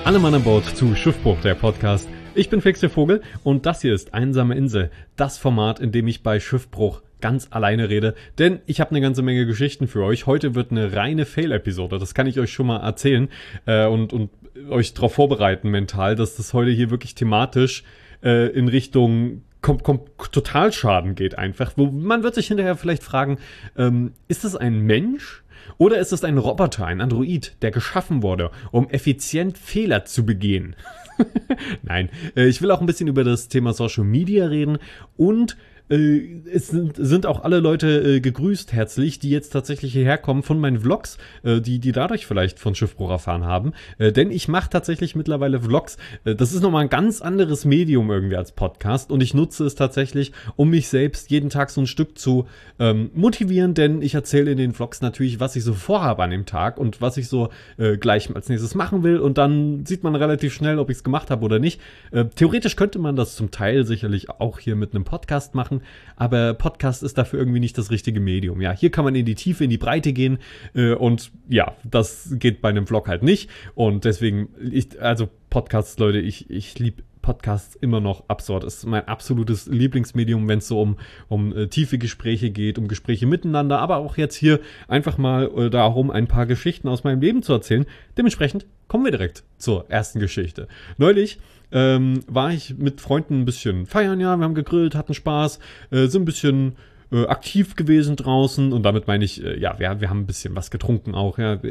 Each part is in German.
Alle Mann an Bord zu Schiffbruch, der Podcast. Ich bin Fix der Vogel und das hier ist Einsame Insel, das Format, in dem ich bei Schiffbruch ganz alleine rede, denn ich habe eine ganze Menge Geschichten für euch. Heute wird eine reine Fail-Episode, das kann ich euch schon mal erzählen und euch darauf vorbereiten mental, dass das heute hier wirklich thematisch in Richtung Totalschaden geht einfach. Wo man wird sich hinterher vielleicht fragen, ist das ein Mensch? Oder ist es ein Roboter, ein Android, der geschaffen wurde, um effizient Fehler zu begehen? Nein, ich will auch ein bisschen über das Thema Social Media reden und es sind auch alle Leute gegrüßt herzlich, die jetzt tatsächlich hierher kommen von meinen Vlogs, die dadurch vielleicht von Schiffbruch erfahren haben. Denn ich mache tatsächlich mittlerweile Vlogs. Das ist nochmal ein ganz anderes Medium irgendwie als Podcast und ich nutze es tatsächlich, um mich selbst jeden Tag so ein Stück zu motivieren, denn ich erzähle in den Vlogs natürlich, was ich so vorhabe an dem Tag und was ich so gleich als nächstes machen will und dann sieht man relativ schnell, ob ich es gemacht habe oder nicht. Theoretisch könnte man das zum Teil sicherlich auch hier mit einem Podcast machen, aber Podcast ist dafür irgendwie nicht das richtige Medium. Ja, hier kann man in die Tiefe, in die Breite gehen und ja, das geht bei einem Vlog halt nicht und deswegen, Podcasts, Leute, ich liebe Podcasts immer noch absurd. Es ist mein absolutes Lieblingsmedium, wenn es so um tiefe Gespräche geht, um Gespräche miteinander, aber auch jetzt hier einfach mal darum, ein paar Geschichten aus meinem Leben zu erzählen. Dementsprechend kommen wir direkt zur ersten Geschichte. Neulich war ich mit Freunden ein bisschen feiern, ja, wir haben gegrillt, hatten Spaß, sind ein bisschen aktiv gewesen draußen und damit meine ich, wir haben ein bisschen was getrunken auch, ja.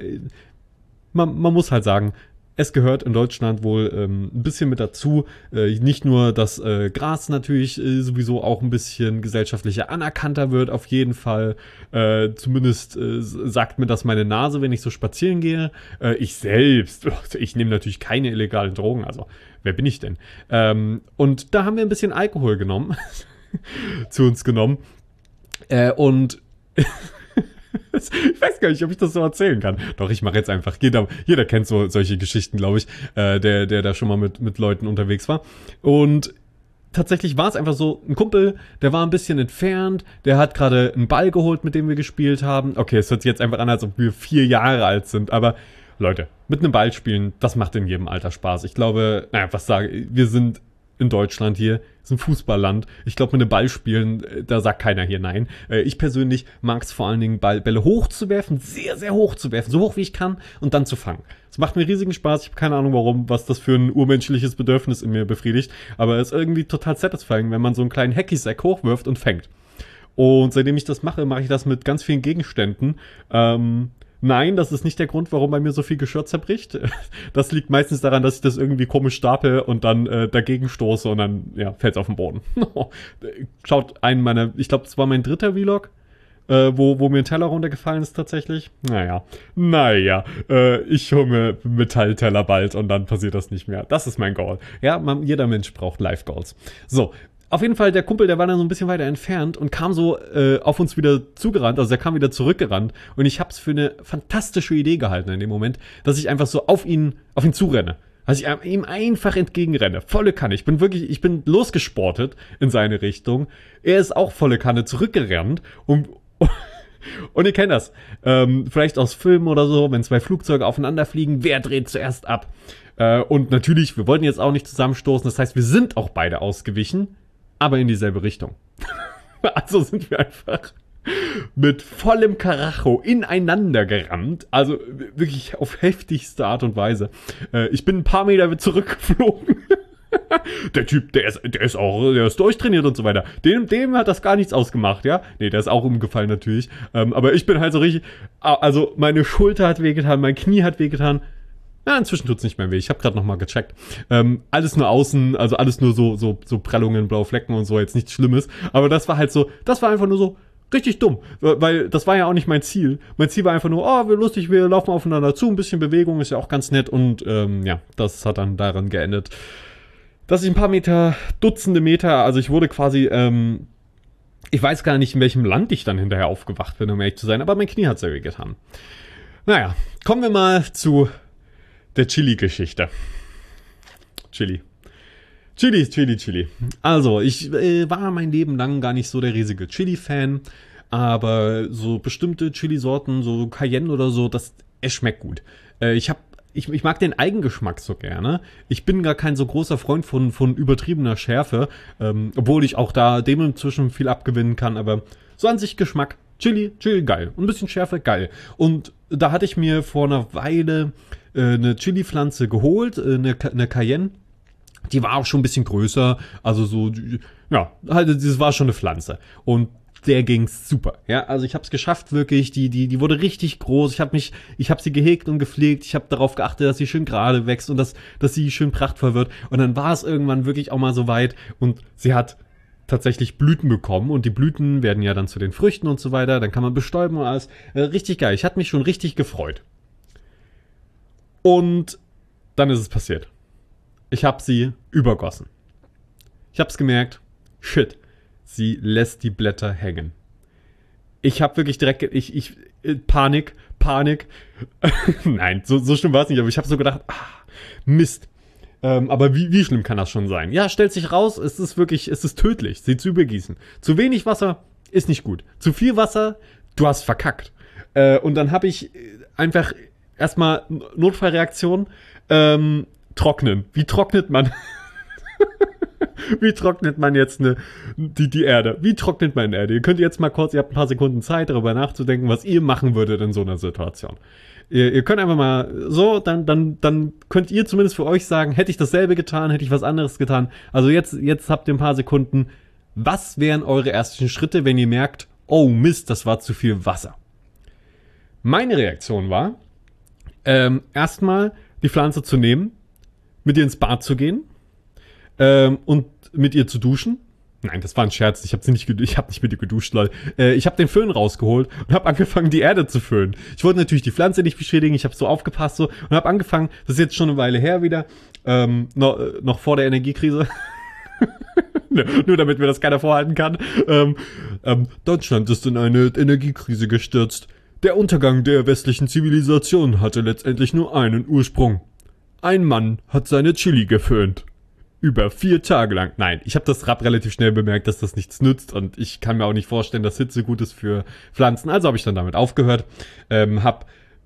Man muss halt sagen, es gehört in Deutschland wohl ein bisschen mit dazu. Nicht nur, dass Gras natürlich sowieso auch ein bisschen gesellschaftlicher anerkannter wird, auf jeden Fall. Zumindest sagt mir das meine Nase, wenn ich so spazieren gehe. Ich selbst, ich nehme natürlich keine illegalen Drogen, also wer bin ich denn? Und da haben wir ein bisschen Alkohol genommen, zu uns genommen. Und ich weiß gar nicht, ob ich das so erzählen kann. Doch, ich mache jetzt einfach. Jeder kennt solche Geschichten, glaube ich, der da schon mal mit Leuten unterwegs war. Und tatsächlich war es einfach so, ein Kumpel, der war ein bisschen entfernt, der hat gerade einen Ball geholt, mit dem wir gespielt haben. Okay, es hört sich jetzt einfach an, als ob wir 4 Jahre alt sind, aber Leute, mit einem Ball spielen, das macht in jedem Alter Spaß. Ich glaube, wir sind in Deutschland hier, ist ein Fußballland. Ich glaube, mit einem Ball spielen, da sagt keiner hier nein. Ich persönlich mag es vor allen Dingen, Bälle hochzuwerfen, sehr, sehr hoch zu werfen, so hoch wie ich kann und dann zu fangen. Es macht mir riesigen Spaß. Ich habe keine Ahnung warum, was das für ein urmenschliches Bedürfnis in mir befriedigt, aber es ist irgendwie total satisfying, wenn man so einen kleinen Hacky-Sack hochwirft und fängt. Und seitdem ich das mache ich das mit ganz vielen Gegenständen. Nein, das ist nicht der Grund, warum bei mir so viel Geschirr zerbricht. Das liegt meistens daran, dass ich das irgendwie komisch stapel und dann dagegen stoße und dann fällt es auf den Boden. Schaut ich glaube, es war mein 3. Vlog, wo mir ein Teller runtergefallen ist tatsächlich. Ich hole mir Metallteller bald und dann passiert das nicht mehr. Das ist mein Goal. Ja, jeder Mensch braucht Life-Goals. So. Auf jeden Fall, der Kumpel, der war dann so ein bisschen weiter entfernt und kam so auf uns wieder zugerannt, also der kam wieder zurückgerannt und ich hab's für eine fantastische Idee gehalten in dem Moment, dass ich einfach so auf ihn zurenne. Also ich ihm einfach entgegenrenne, volle Kanne. Ich bin losgesportet in seine Richtung. Er ist auch volle Kanne zurückgerannt und ihr kennt das, vielleicht aus Filmen oder so, wenn 2 Flugzeuge aufeinander fliegen, wer dreht zuerst ab? Und natürlich, wir wollten jetzt auch nicht zusammenstoßen, das heißt, wir sind auch beide ausgewichen, aber in dieselbe Richtung. Also sind wir einfach mit vollem Karacho ineinander gerammt. Also wirklich auf heftigste Art und Weise. Ich bin ein paar Meter zurückgeflogen. Der Typ, der ist durchtrainiert und so weiter. Dem hat das gar nichts ausgemacht, ja. Nee, der ist auch umgefallen natürlich. Aber ich bin halt so richtig, also meine Schulter hat wehgetan, mein Knie hat wehgetan. Ja, inzwischen tut's nicht mehr weh. Ich habe gerade nochmal gecheckt. Alles nur außen, also alles nur so Prellungen, blaue Flecken und so, jetzt nichts Schlimmes. Aber das war einfach nur so richtig dumm. Weil das war ja auch nicht mein Ziel. Mein Ziel war einfach nur, wir laufen aufeinander zu, ein bisschen Bewegung, ist ja auch ganz nett. Und das hat dann daran geendet, dass ich ein paar Dutzende Meter, also ich wurde quasi, ich weiß gar nicht, in welchem Land ich dann hinterher aufgewacht bin, um ehrlich zu sein, aber mein Knie hat sehr weh getan. Naja, kommen wir mal zu der Chili-Geschichte. Chili. Also, ich war mein Leben lang gar nicht so der riesige Chili-Fan, aber so bestimmte Chili-Sorten, so Cayenne oder so, es schmeckt gut. Ich ich mag den Eigengeschmack so gerne. Ich bin gar kein so großer Freund von übertriebener Schärfe, obwohl ich auch da dem inzwischen viel abgewinnen kann, aber so an sich Geschmack. Chili, geil. Und ein bisschen Schärfe, geil. Und da hatte ich mir vor einer Weile eine Chili-Pflanze geholt, eine Cayenne. Die war auch schon ein bisschen größer, also so, ja, halt, das war schon eine Pflanze. Und der ging's super, ja, also ich habe es geschafft wirklich, die wurde richtig groß, ich habe sie gehegt und gepflegt, ich habe darauf geachtet, dass sie schön gerade wächst und dass sie schön prachtvoll wird und dann war es irgendwann wirklich auch mal so weit und sie hat tatsächlich Blüten bekommen und die Blüten werden ja dann zu den Früchten und so weiter, dann kann man bestäuben und alles, richtig geil, ich hatte mich schon richtig gefreut. Und dann ist es passiert. Ich habe sie übergossen. Ich habe es gemerkt, shit, sie lässt die Blätter hängen. Ich habe wirklich direkt, Panik. Nein, so schlimm war es nicht, aber ich habe so gedacht, Mist. Aber wie schlimm kann das schon sein? Ja, stellt sich raus, es ist tödlich, sie zu übergießen. Zu wenig Wasser ist nicht gut. Zu viel Wasser, du hast verkackt. Und dann habe ich einfach erstmal Notfallreaktion, trocknen. Wie trocknet man? Wie trocknet man jetzt die Erde? Wie trocknet man Erde? Ihr könnt jetzt mal kurz, ihr habt ein paar Sekunden Zeit, darüber nachzudenken, was ihr machen würdet in so einer Situation. Ihr könnt einfach mal so, dann könnt ihr zumindest für euch sagen, hätte ich dasselbe getan, hätte ich was anderes getan. Also jetzt habt ihr ein paar Sekunden. Was wären eure ersten Schritte, wenn ihr merkt, oh Mist, das war zu viel Wasser? Meine Reaktion war, erstmal die Pflanze zu nehmen, mit ihr ins Bad zu gehen, und mit ihr zu duschen. Nein, das war ein Scherz. Ich habe nicht mit ihr geduscht, Leute. Ich habe den Föhn rausgeholt und habe angefangen, die Erde zu föhnen. Ich wollte natürlich die Pflanze nicht beschädigen. Ich habe so aufgepasst so und habe angefangen. Das ist jetzt schon eine Weile her wieder, noch vor der Energiekrise. Nur damit mir das keiner vorhalten kann. Deutschland ist in eine Energiekrise gestürzt. Der Untergang der westlichen Zivilisation hatte letztendlich nur einen Ursprung. Ein Mann hat seine Chili geföhnt. Über 4 Tage lang. Nein, ich habe das relativ schnell bemerkt, dass das nichts nützt und ich kann mir auch nicht vorstellen, dass Hitze gut ist für Pflanzen. Also habe ich dann damit aufgehört, habe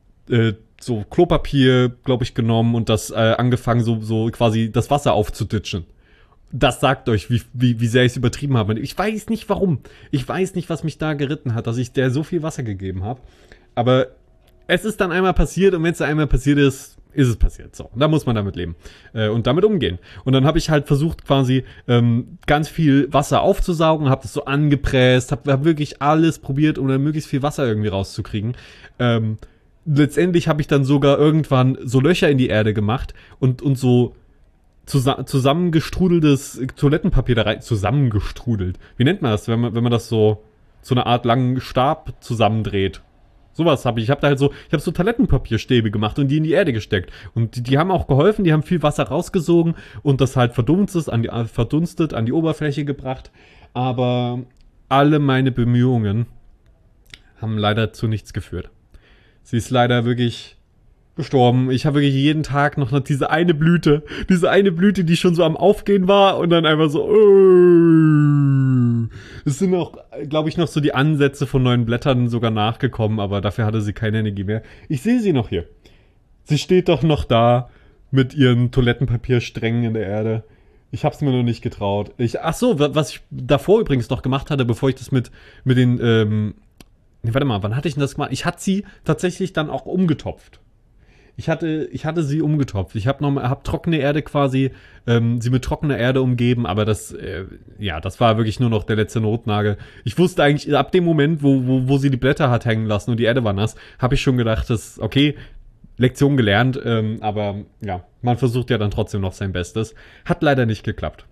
so Klopapier, glaube ich, genommen und das angefangen, so quasi das Wasser aufzuditschen. Das sagt euch, wie sehr ich es übertrieben habe. Ich weiß nicht warum. Ich weiß nicht, was mich da geritten hat, dass ich der so viel Wasser gegeben habe. Aber es ist dann einmal passiert und wenn es einmal passiert ist, ist es passiert. So, da muss man damit leben und damit umgehen. Und dann habe ich halt versucht, quasi ganz viel Wasser aufzusaugen, habe das so angepresst, habe wirklich alles probiert, um dann möglichst viel Wasser irgendwie rauszukriegen. Letztendlich habe ich dann sogar irgendwann so Löcher in die Erde gemacht und so zusammengestrudeltes Toilettenpapier da rein. Zusammengestrudelt. Wie nennt man das, wenn man das so eine Art langen Stab zusammendreht? Sowas habe ich. Ich habe so Toilettenpapierstäbe gemacht und die in die Erde gesteckt. Und die haben auch geholfen, die haben viel Wasser rausgesogen und das halt verdunstet an die Oberfläche gebracht. Aber alle meine Bemühungen haben leider zu nichts geführt. Sie ist leider wirklich gestorben. Ich habe wirklich jeden Tag noch diese eine Blüte, die schon so am Aufgehen war und dann einfach so. Es sind auch, glaube ich, noch so die Ansätze von neuen Blättern sogar nachgekommen, aber dafür hatte sie keine Energie mehr. Ich sehe sie noch hier. Sie steht doch noch da mit ihren Toilettenpapiersträngen in der Erde. Ich habe es mir noch nicht getraut. Was ich davor übrigens noch gemacht hatte, bevor ich das mit den, warte mal, wann hatte ich denn das gemacht? Ich hatte sie tatsächlich dann auch umgetopft. Ich hatte sie umgetopft. Ich hab trockene Erde quasi, sie mit trockener Erde umgeben, aber das war wirklich nur noch der letzte Notnagel. Ich wusste eigentlich, ab dem Moment, wo sie die Blätter hat hängen lassen und die Erde war nass, habe ich schon gedacht, das okay, Lektion gelernt, aber ja, man versucht ja dann trotzdem noch sein Bestes. Hat leider nicht geklappt.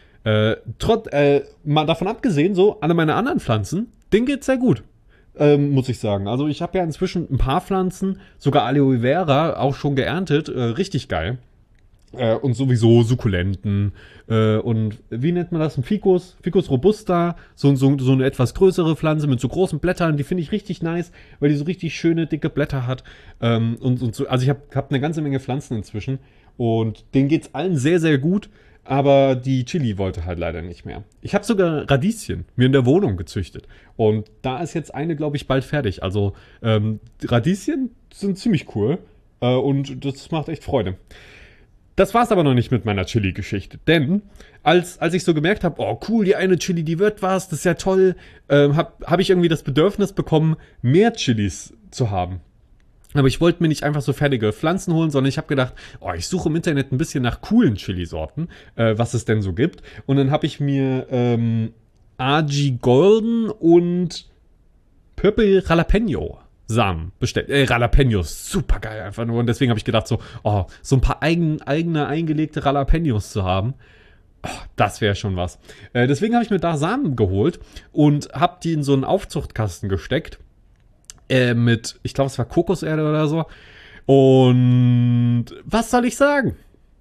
Mal davon abgesehen, so, alle meine anderen Pflanzen, denen geht's sehr gut. Muss ich sagen. Also ich habe ja inzwischen ein paar Pflanzen, sogar Aloe Vera, auch schon geerntet. Richtig geil. Und sowieso Sukkulenten. Und wie nennt man das? Ein Ficus robusta. So eine etwas größere Pflanze mit so großen Blättern. Die finde ich richtig nice, weil die so richtig schöne, dicke Blätter hat. Und so. Also ich hab eine ganze Menge Pflanzen inzwischen. Und denen geht's allen sehr, sehr gut. Aber die Chili wollte halt leider nicht mehr. Ich habe sogar Radieschen mir in der Wohnung gezüchtet. Und da ist jetzt eine, glaube ich, bald fertig. Also Radieschen sind ziemlich cool. Und das macht echt Freude. Das war's aber noch nicht mit meiner Chili-Geschichte, denn als ich so gemerkt habe, oh cool, die eine Chili, die wird was, das ist ja toll, hab ich irgendwie das Bedürfnis bekommen, mehr Chilis zu haben. Aber ich wollte mir nicht einfach so fertige Pflanzen holen, sondern ich habe gedacht, oh, ich suche im Internet ein bisschen nach coolen Chilisorten, was es denn so gibt. Und dann habe ich mir Aji Golden und Purple Jalapeno Samen bestellt. Jalapenos, super geil einfach nur. Und deswegen habe ich gedacht so ein paar eigene eingelegte Jalapenos zu haben, das wäre schon was. Deswegen habe ich mir da Samen geholt und habe die in so einen Aufzuchtkasten gesteckt. Mit, ich glaube, es war Kokoserde oder so. Und was soll ich sagen?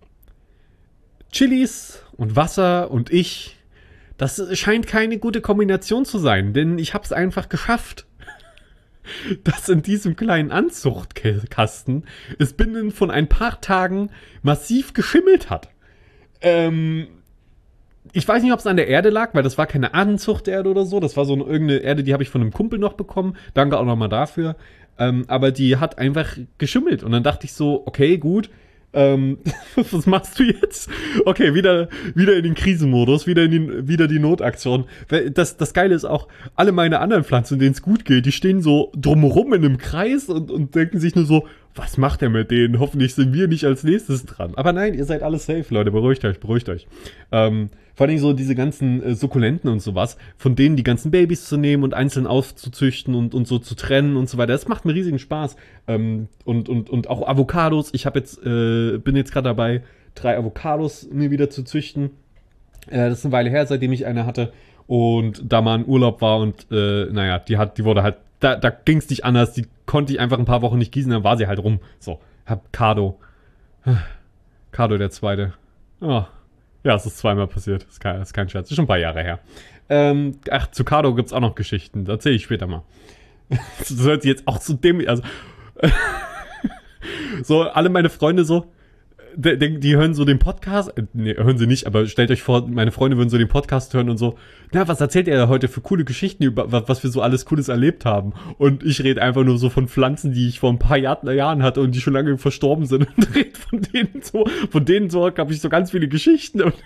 Chilis und Wasser und ich, das scheint keine gute Kombination zu sein, denn ich habe es einfach geschafft, dass in diesem kleinen Anzuchtkasten es binnen von ein paar Tagen massiv geschimmelt hat. Ich weiß nicht, ob es an der Erde lag, weil das war keine Anzuchterde oder so. Das war so irgendeine Erde, die habe ich von einem Kumpel noch bekommen. Danke auch nochmal dafür. Aber die hat einfach geschimmelt. Und dann dachte ich so, okay, gut. Was machst du jetzt? Okay, wieder in den Krisenmodus, wieder die Notaktion. Das Geile ist auch, alle meine anderen Pflanzen, denen es gut geht, die stehen so drumherum in einem Kreis und denken sich nur so, was macht er mit denen? Hoffentlich sind wir nicht als nächstes dran. Aber nein, ihr seid alle safe, Leute. Beruhigt euch. Vor allem so diese ganzen Sukkulenten und sowas, von denen die ganzen Babys zu nehmen und einzeln aufzuzüchten und so zu trennen und so weiter. Das macht mir riesigen Spaß. Und auch Avocados. Ich bin jetzt gerade dabei, 3 Avocados mir wieder zu züchten. Das ist eine Weile her, seitdem ich eine hatte. Und da mal in Urlaub war und die wurde halt, da ging es nicht anders. Die konnte ich einfach ein paar Wochen nicht gießen, dann war sie halt rum. So, hab Cardo der Zweite. Oh. Ja, es ist zweimal passiert. Das ist kein Scherz. Das ist schon ein paar Jahre her. Zu Cardo gibt's auch noch Geschichten. Da erzähle ich später mal. Das hört sich jetzt auch zu dem, also so, alle meine Freunde so, die hören so den Podcast, nee, hören sie nicht, aber stellt euch vor, meine Freunde würden so den Podcast hören und so, na, was erzählt ihr da heute für coole Geschichten, über was wir so alles Cooles erlebt haben? Und ich rede einfach nur so von Pflanzen, die ich vor ein paar Jahren hatte und die schon lange verstorben sind und rede von denen habe ich so ganz viele Geschichten. Und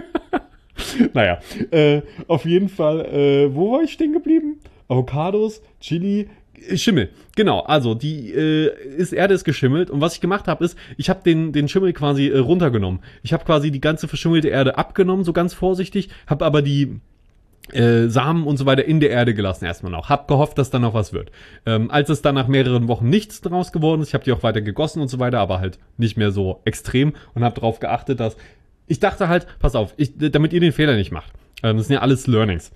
naja, auf jeden Fall, wo war ich stehen geblieben? Avocados, Chili, Schimmel, genau, also die Erde ist geschimmelt und was ich gemacht habe ist, ich habe den Schimmel quasi runtergenommen. Ich habe quasi die ganze verschimmelte Erde abgenommen, so ganz vorsichtig, habe aber die Samen und so weiter in der Erde gelassen erstmal noch. Hab gehofft, dass da noch was wird. Als es dann nach mehreren Wochen nichts draus geworden ist, ich habe die auch weiter gegossen und so weiter, aber halt nicht mehr so extrem und habe darauf geachtet, dass ich dachte halt, pass auf, damit ihr den Fehler nicht macht. Das sind ja alles Learnings.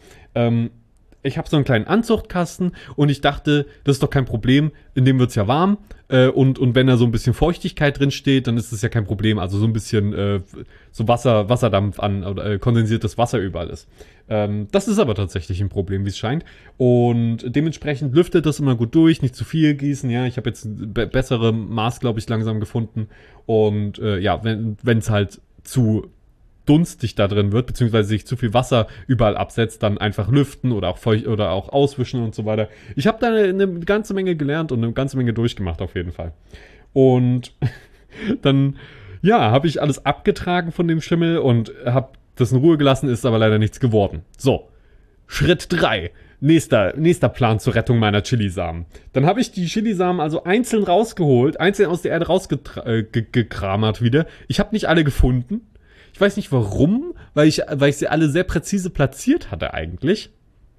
Ich habe so einen kleinen Anzuchtkasten und ich dachte, das ist doch kein Problem, in dem wird's ja warm und wenn da so ein bisschen Feuchtigkeit drin steht, dann ist das ja kein Problem, also so ein bisschen so Wasserdampf an oder kondensiertes Wasser überall ist. Das ist aber tatsächlich ein Problem, wie es scheint und dementsprechend lüftet das immer gut durch, nicht zu viel gießen, ja, ich habe jetzt ein bessere Maß, glaube ich, langsam gefunden und wenn es halt zu dunstig da drin wird, beziehungsweise sich zu viel Wasser überall absetzt, dann einfach lüften oder auch feucht oder auch auswischen und so weiter. Ich habe da eine ganze Menge gelernt und eine ganze Menge durchgemacht auf jeden Fall. Und dann, ja, habe ich alles abgetragen von dem Schimmel und habe das in Ruhe gelassen, ist aber leider nichts geworden. So, Schritt 3. Nächster Plan zur Rettung meiner Chilisamen. Dann habe ich die Chilisamen also einzeln rausgeholt, einzeln aus der Erde rausgekramert wieder. Ich habe nicht alle gefunden. Ich weiß nicht warum, weil ich sie alle sehr präzise platziert hatte eigentlich.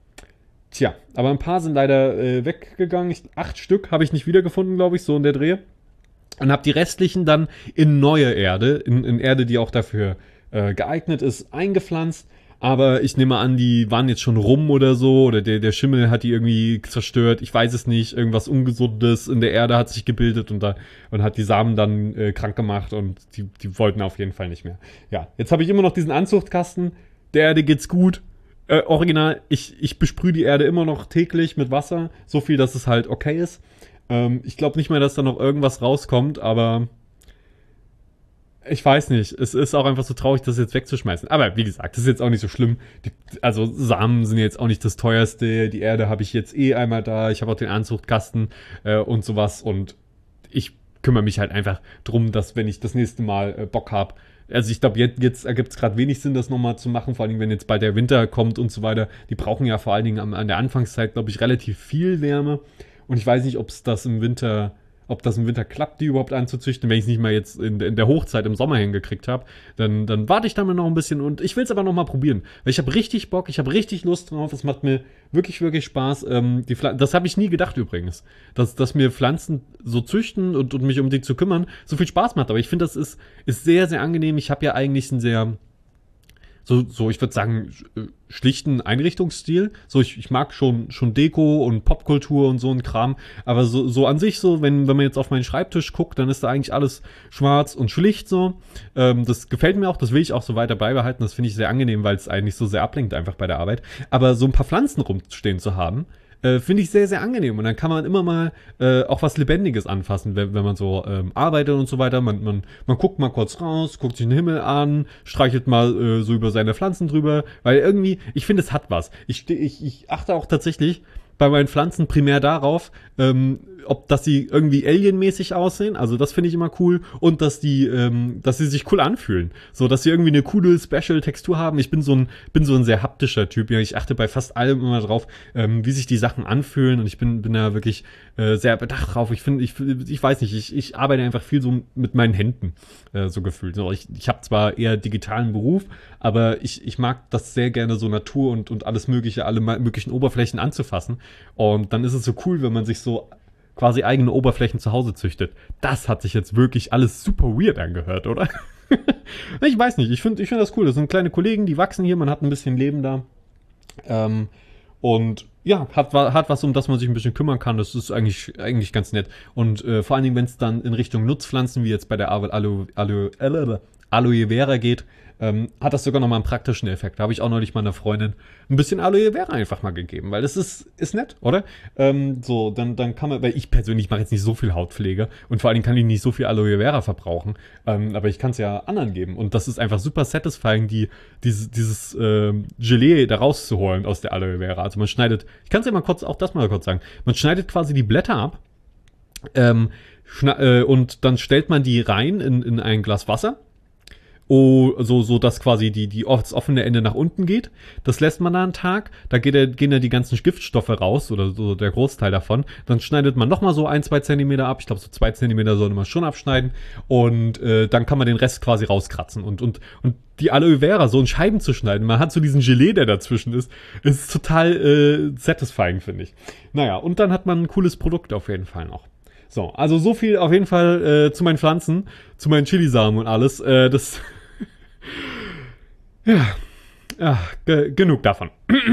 Tja, aber ein paar sind leider weggegangen. 8 Stück habe ich nicht wiedergefunden, glaube ich, so in der Dreh. Und habe die restlichen dann in neue Erde, in Erde, die auch dafür geeignet ist, eingepflanzt. Aber ich nehme an, die waren jetzt schon rum oder so, oder der Schimmel hat die irgendwie zerstört, ich weiß es nicht, irgendwas Ungesundes in der Erde hat sich gebildet und hat die Samen dann krank gemacht und die wollten auf jeden Fall nicht mehr. Ja, jetzt habe ich immer noch diesen Anzuchtkasten, der Erde geht's gut, original, ich besprühe die Erde immer noch täglich mit Wasser, so viel, dass es halt okay ist. Ich glaube nicht mehr, dass da noch irgendwas rauskommt, aber ich weiß nicht, es ist auch einfach so traurig, das jetzt wegzuschmeißen. Aber wie gesagt, das ist jetzt auch nicht so schlimm. Also Samen sind jetzt auch nicht das teuerste. Die Erde habe ich jetzt einmal da. Ich habe auch den Anzuchtkasten und sowas. Und ich kümmere mich halt einfach drum, dass wenn ich das nächste Mal Bock habe, also ich glaube, jetzt ergibt es gerade wenig Sinn, das nochmal zu machen, vor allem wenn jetzt bald der Winter kommt und so weiter. Die brauchen ja vor allen Dingen an der Anfangszeit, glaube ich, relativ viel Wärme. Und ich weiß nicht, ob das im Winter klappt, die überhaupt anzuzüchten. Wenn ich es nicht mal jetzt in der Hochzeit im Sommer hingekriegt habe, dann warte ich damit noch ein bisschen und ich will es aber noch mal probieren. Weil ich habe richtig Bock, ich habe richtig Lust drauf. Es macht mir wirklich, wirklich Spaß. Das habe ich nie gedacht übrigens. Dass mir Pflanzen so züchten und mich um die zu kümmern so viel Spaß macht. Aber ich finde, das ist sehr, sehr angenehm. Ich habe ja eigentlich einen sehr ich würde sagen, schlichten Einrichtungsstil. So, ich mag schon Deko und Popkultur und so ein Kram. Aber so an sich so, wenn man jetzt auf meinen Schreibtisch guckt, dann ist da eigentlich alles schwarz und schlicht so. Das gefällt mir auch, das will ich auch so weiter beibehalten. Das finde ich sehr angenehm, weil es eigentlich so sehr ablenkt einfach bei der Arbeit. Aber so ein paar Pflanzen rumstehen zu haben, finde ich sehr, sehr angenehm. Und dann kann man immer mal auch was Lebendiges anfassen, wenn man so arbeitet und so weiter. Man guckt mal kurz raus, guckt sich den Himmel an, streichelt mal so über seine Pflanzen drüber. Weil irgendwie, ich finde, es hat was. Ich achte auch tatsächlich bei meinen Pflanzen primär darauf, dass sie irgendwie alienmäßig aussehen, also das finde ich immer cool, und dass sie sich cool anfühlen, so dass sie irgendwie eine coole Special-Textur haben. Ich bin so ein sehr haptischer Typ, ja, ich achte bei fast allem immer drauf, wie sich die Sachen anfühlen, und ich bin da wirklich sehr bedacht drauf. Ich weiß nicht, ich arbeite einfach viel so mit meinen Händen, so gefühlt. So, ich habe zwar eher digitalen Beruf, aber ich mag das sehr gerne, so Natur und alles Mögliche, alle möglichen Oberflächen anzufassen. Und dann ist es so cool, wenn man sich so quasi eigene Oberflächen zu Hause züchtet. Das hat sich jetzt wirklich alles super weird angehört, oder? Ich weiß nicht, ich finde das cool. Das sind kleine Kollegen, die wachsen hier, man hat ein bisschen Leben da. Und ja, hat was, um das man sich ein bisschen kümmern kann. Das ist eigentlich ganz nett. Und vor allen Dingen, wenn es dann in Richtung Nutzpflanzen, wie jetzt bei der Aloe Vera geht, hat das sogar nochmal einen praktischen Effekt. Da habe ich auch neulich meiner Freundin ein bisschen Aloe Vera einfach mal gegeben, weil das ist nett, oder? Dann kann man, weil ich persönlich mache jetzt nicht so viel Hautpflege und vor allen Dingen kann ich nicht so viel Aloe Vera verbrauchen, aber ich kann es ja anderen geben und das ist einfach super satisfying, dieses Gelee da rauszuholen aus der Aloe Vera. Also man schneidet, ich kann es ja mal kurz sagen, man schneidet quasi die Blätter ab, und dann stellt man die rein in ein Glas Wasser. So dass quasi das offene Ende nach unten geht. Das lässt man da einen Tag. Da gehen ja die ganzen Giftstoffe raus oder so der Großteil davon. Dann schneidet man nochmal so 1-2 Zentimeter ab. Ich glaube, so 2 Zentimeter sollte man schon abschneiden. Und dann kann man den Rest quasi rauskratzen. Und die Aloe Vera so in Scheiben zu schneiden, man hat so diesen Gelee, der dazwischen ist total satisfying, finde ich. Naja, und dann hat man ein cooles Produkt auf jeden Fall noch. So, also so viel auf jeden Fall zu meinen Pflanzen, zu meinen Chilisamen und alles. Genug davon.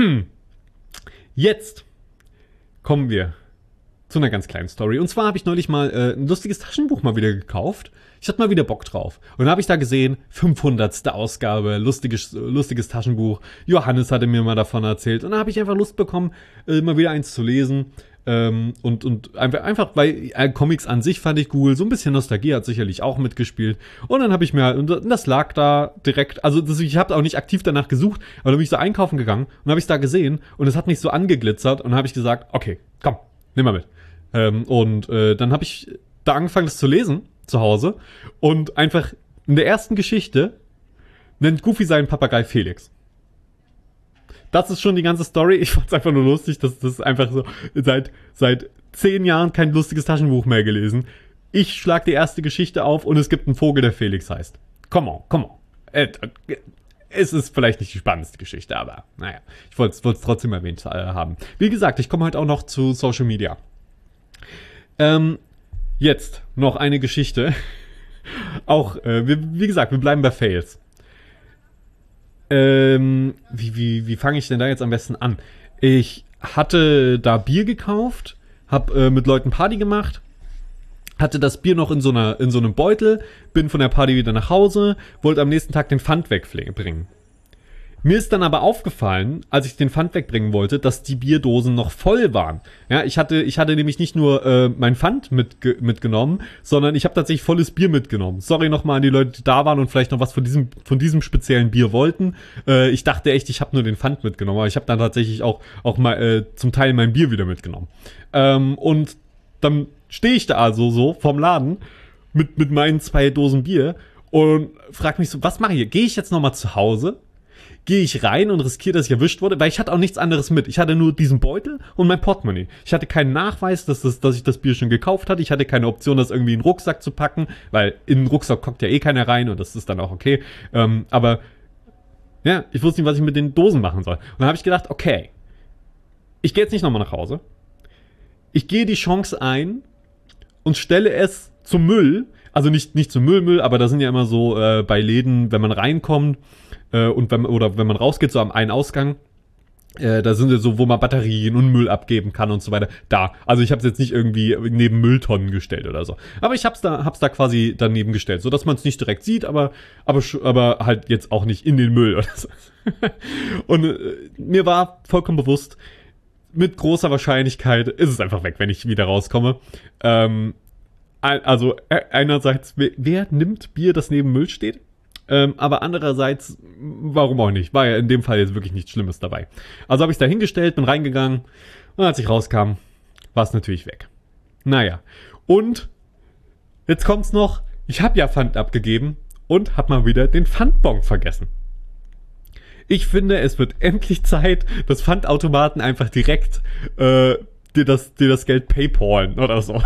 Jetzt kommen wir zu einer ganz kleinen Story. Und zwar habe ich neulich mal ein lustiges Taschenbuch mal wieder gekauft. Ich hatte mal wieder Bock drauf. Und dann habe ich da gesehen, 500. Ausgabe, lustiges Taschenbuch. Johannes hatte mir mal davon erzählt. Und dann habe ich einfach Lust bekommen, mal wieder eins zu lesen. Und einfach, weil Comics an sich fand ich cool, so ein bisschen Nostalgie hat sicherlich auch mitgespielt. Und dann habe ich mir, und das lag da direkt, also ich habe auch nicht aktiv danach gesucht, aber dann bin ich so einkaufen gegangen und habe ich es da gesehen und es hat mich so angeglitzert und habe ich gesagt, okay, komm, nimm mal mit. Dann habe ich da angefangen, das zu lesen zu Hause und einfach in der ersten Geschichte nennt Goofy seinen Papagei Felix. Das ist schon die ganze Story. Ich fand's einfach nur lustig, dass das einfach so seit 10 Jahren kein lustiges Taschenbuch mehr gelesen. Ich schlag die erste Geschichte auf und es gibt einen Vogel, der Felix heißt. Come on. Es ist vielleicht nicht die spannendste Geschichte, aber naja, ich wollte es trotzdem erwähnt haben. Wie gesagt, ich komme heute auch noch zu Social Media. Jetzt noch eine Geschichte. Auch, wie gesagt, wir bleiben bei Fails. Wie fange ich denn da jetzt am besten an? Ich hatte da Bier gekauft, hab mit Leuten Party gemacht, hatte das Bier noch in so einem Beutel, bin von der Party wieder nach Hause, wollte am nächsten Tag den Pfand wegbringen. Mir ist dann aber aufgefallen, als ich den Pfand wegbringen wollte, dass die Bierdosen noch voll waren. Ja, ich hatte nämlich nicht nur mein Pfand mitgenommen, sondern ich habe tatsächlich volles Bier mitgenommen. Sorry nochmal an die Leute, die da waren und vielleicht noch was von diesem speziellen Bier wollten. Ich dachte echt, ich habe nur den Pfand mitgenommen, aber ich habe dann tatsächlich auch mal zum Teil mein Bier wieder mitgenommen. Und dann stehe ich da also so vorm Laden mit meinen 2 Dosen Bier und frag mich so, was mache ich hier? Gehe ich jetzt nochmal zu Hause? Gehe ich rein und riskiere, dass ich erwischt wurde? Weil ich hatte auch nichts anderes mit. Ich hatte nur diesen Beutel und mein Portemonnaie. Ich hatte keinen Nachweis, dass ich das Bier schon gekauft hatte. Ich hatte keine Option, das irgendwie in den Rucksack zu packen, weil in den Rucksack kommt ja eh keiner rein und das ist dann auch okay. Aber ja, ich wusste nicht, was ich mit den Dosen machen soll. Und dann habe ich gedacht, okay, ich gehe jetzt nicht nochmal nach Hause. Ich gehe die Chance ein und stelle es zum Müll. Also nicht zum Müll, aber da sind ja immer so bei Läden, wenn man reinkommt und wenn man rausgeht, so am einen Ausgang, da sind ja so, wo man Batterien und Müll abgeben kann und so weiter. Da. Also ich habe es jetzt nicht irgendwie neben Mülltonnen gestellt oder so. Aber ich hab's da quasi daneben gestellt, so dass man es nicht direkt sieht, aber halt jetzt auch nicht in den Müll oder so. Und mir war vollkommen bewusst, mit großer Wahrscheinlichkeit ist es einfach weg, wenn ich wieder rauskomme. Also einerseits, wer nimmt Bier, das neben Müll steht? Aber andererseits, warum auch nicht? War ja in dem Fall jetzt wirklich nichts Schlimmes dabei. Also habe ich es da hingestellt, bin reingegangen und als ich rauskam, war es natürlich weg. Naja, und jetzt kommt's noch, ich habe ja Pfand abgegeben und habe mal wieder den Pfandbon vergessen. Ich finde, es wird endlich Zeit, dass Pfandautomaten einfach direkt dir das Geld paypalen oder so.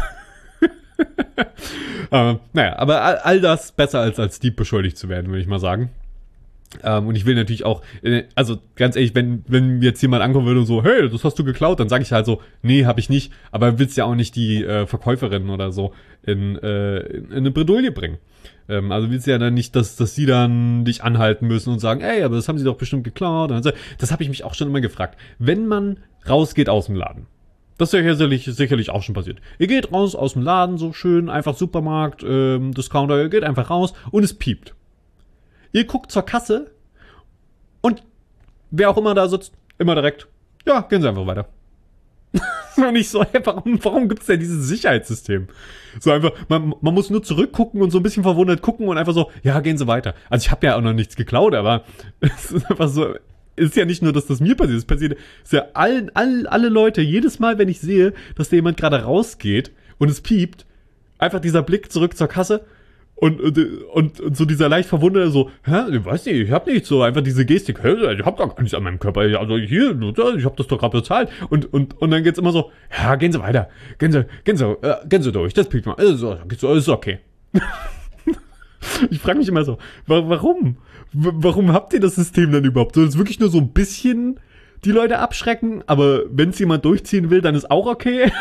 Naja, aber all das besser als Dieb beschuldigt zu werden, würde ich mal sagen. Und ich will natürlich auch, also ganz ehrlich, wenn jetzt jemand ankommen würde und so, hey, das hast du geklaut, dann sage ich halt so, nee, habe ich nicht, aber willst ja auch nicht die Verkäuferin oder so in eine Bredouille bringen. Also willst du ja dann nicht, dass sie dann dich anhalten müssen und sagen, ey, aber das haben sie doch bestimmt geklaut. Das habe ich mich auch schon immer gefragt. Wenn man rausgeht aus dem Laden, das ist ja sicherlich auch schon passiert. Ihr geht raus aus dem Laden, so schön, einfach Supermarkt, Discounter, ihr geht einfach raus und es piept. Ihr guckt zur Kasse und wer auch immer da sitzt, immer direkt, ja, gehen Sie einfach weiter. Und ich so, hey, warum gibt's denn dieses Sicherheitssystem? So einfach, man muss nur zurückgucken und so ein bisschen verwundert gucken und einfach so, ja, gehen Sie weiter. Also ich habe ja auch noch nichts geklaut, aber es ist einfach so, ist ja nicht nur, dass das mir passiert, es passiert ist ja alle Leute, jedes Mal, wenn ich sehe, dass da jemand gerade rausgeht und es piept, einfach dieser Blick zurück zur Kasse und so dieser leicht verwunderte so, hä, ich weiß nicht, ich hab nichts, so einfach diese Gestik, hä, ich hab gar nichts an meinem Körper, also hier, ich hab das doch gerade bezahlt und dann geht's immer so, ja, gehen Sie weiter, gehen Sie durch, das piept mal, ist okay. Ich frage mich immer so, warum? Warum habt ihr das System dann überhaupt? Soll es wirklich nur so ein bisschen die Leute abschrecken, aber wenn es jemand durchziehen will, dann ist auch okay?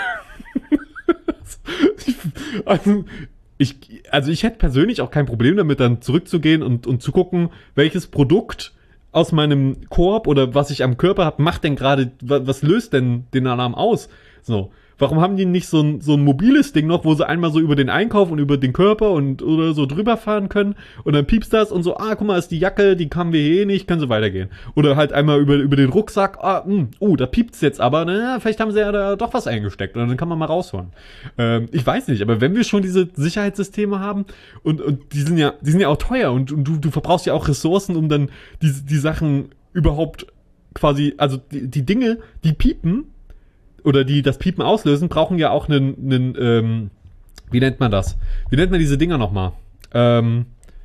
Ich hätte persönlich auch kein Problem damit, dann zurückzugehen und zu gucken, welches Produkt aus meinem Korb oder was ich am Körper habe, macht denn gerade, was löst denn den Alarm aus? So. Warum haben die nicht so ein mobiles Ding noch, wo sie einmal so über den Einkauf und über den Körper oder so drüber fahren können und dann piepst das und so, guck mal, ist die Jacke, die kamen wir hier nicht, können sie weitergehen. Oder halt einmal über den Rucksack, da piept's jetzt aber, vielleicht haben sie ja da doch was eingesteckt und dann kann man mal rausholen. Ich weiß nicht, aber wenn wir schon diese Sicherheitssysteme haben und die sind ja auch teuer und du verbrauchst ja auch Ressourcen, um dann die Sachen überhaupt quasi, also die Dinge, die piepen, oder die das Piepen auslösen, brauchen ja auch einen wie nennt man das? Wie nennt man diese Dinger nochmal? Ein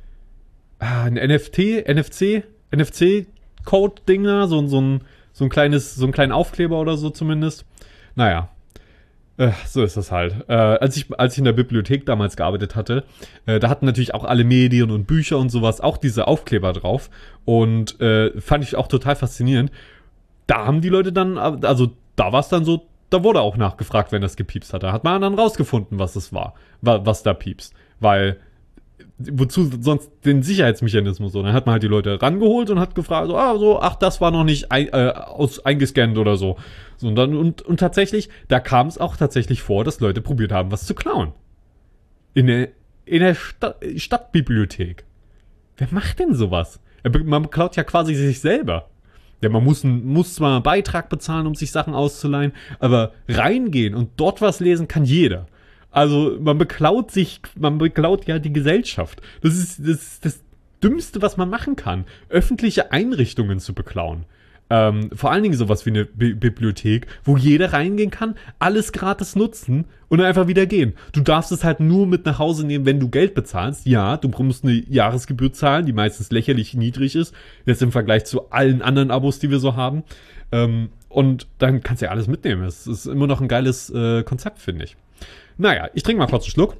NFC-Code-Dinger, so ein kleinen Aufkleber oder so zumindest. Naja. So ist das halt. Als ich in der Bibliothek damals gearbeitet hatte, da hatten natürlich auch alle Medien und Bücher und sowas auch diese Aufkleber drauf. Und fand ich auch total faszinierend. Da haben die Leute dann, also da war es dann so, da wurde auch nachgefragt, wenn das gepiepst hat. Da hat man dann rausgefunden, was es war, was da piepst. Weil, wozu sonst den Sicherheitsmechanismus so? Dann hat man halt die Leute rangeholt und hat gefragt, das war noch nicht eingescannt oder so. Und tatsächlich, da kam es auch tatsächlich vor, dass Leute probiert haben, was zu klauen. In der Stadtbibliothek. Wer macht denn sowas? Man klaut ja quasi sich selber. Ja, man muss zwar einen Beitrag bezahlen, um sich Sachen auszuleihen, aber reingehen und dort was lesen kann jeder. Also man beklaut ja die Gesellschaft. Das ist das Dümmste, was man machen kann, öffentliche Einrichtungen zu beklauen. Vor allen Dingen sowas wie eine Bibliothek, wo jeder reingehen kann, alles gratis nutzen und dann einfach wieder gehen. Du darfst es halt nur mit nach Hause nehmen, wenn du Geld bezahlst. Ja, du musst eine Jahresgebühr zahlen, die meistens lächerlich niedrig ist, jetzt im Vergleich zu allen anderen Abos, die wir so haben. Und dann kannst du ja alles mitnehmen. Es ist immer noch ein geiles Konzept, finde ich. Naja, ich trinke mal kurz einen Schluck.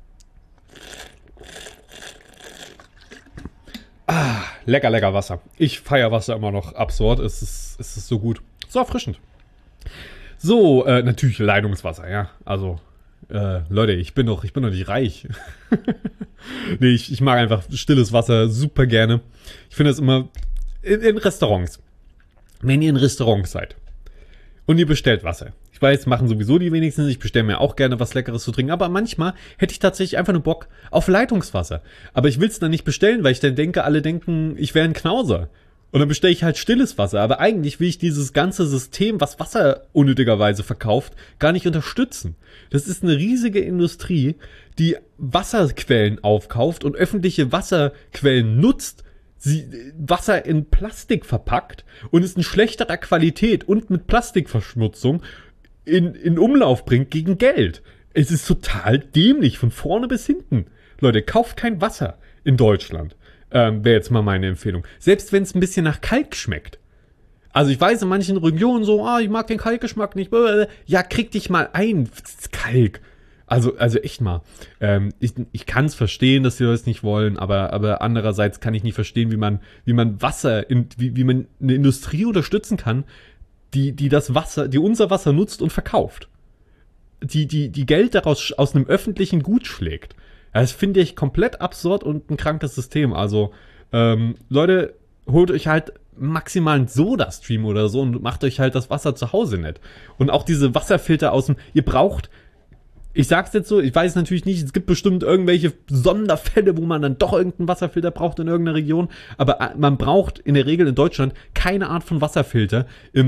Lecker, lecker Wasser. Ich feiere Wasser immer noch absurd. Es ist so gut. So erfrischend. So, natürlich Leitungswasser, ja. Also, Leute, ich bin doch nicht reich. Nee, ich mag einfach stilles Wasser super gerne. Ich finde das immer in Restaurants. Wenn ihr in Restaurants seid und ihr bestellt Wasser. Ich weiß, machen sowieso die wenigsten. Ich bestelle mir auch gerne was Leckeres zu trinken. Aber manchmal hätte ich tatsächlich einfach nur Bock auf Leitungswasser. Aber ich will es dann nicht bestellen, weil ich dann denke, alle denken, ich wäre ein Knauser. Und dann bestelle ich halt stilles Wasser. Aber eigentlich will ich dieses ganze System, was Wasser unnötigerweise verkauft, gar nicht unterstützen. Das ist eine riesige Industrie, die Wasserquellen aufkauft und öffentliche Wasserquellen nutzt, Wasser in Plastik verpackt und es in schlechterer Qualität und mit Plastikverschmutzung in Umlauf bringt gegen Geld. Es ist total dämlich, von vorne bis hinten. Leute, kauft kein Wasser in Deutschland. Wäre jetzt mal meine Empfehlung. Selbst wenn es ein bisschen nach Kalk schmeckt. Also ich weiß in manchen Regionen so, ich mag den Kalkgeschmack nicht. Ja, krieg dich mal ein. Kalk. Also echt mal. Ich kann es verstehen, dass sie das nicht wollen, aber andererseits kann ich nicht verstehen, wie man Wasser, wie man eine Industrie unterstützen kann, die unser Wasser nutzt und verkauft. Die Geld daraus aus einem öffentlichen Gut schlägt. Das finde ich komplett absurd und ein krankes System. Also, Leute, holt euch halt maximal einen Soda-Stream oder so und macht euch halt das Wasser zu Hause nett. Und auch diese Wasserfilter ihr braucht, ich sag's jetzt so, ich weiß natürlich nicht, es gibt bestimmt irgendwelche Sonderfälle, wo man dann doch irgendeinen Wasserfilter braucht in irgendeiner Region, aber man braucht in der Regel in Deutschland keine Art von Wasserfilter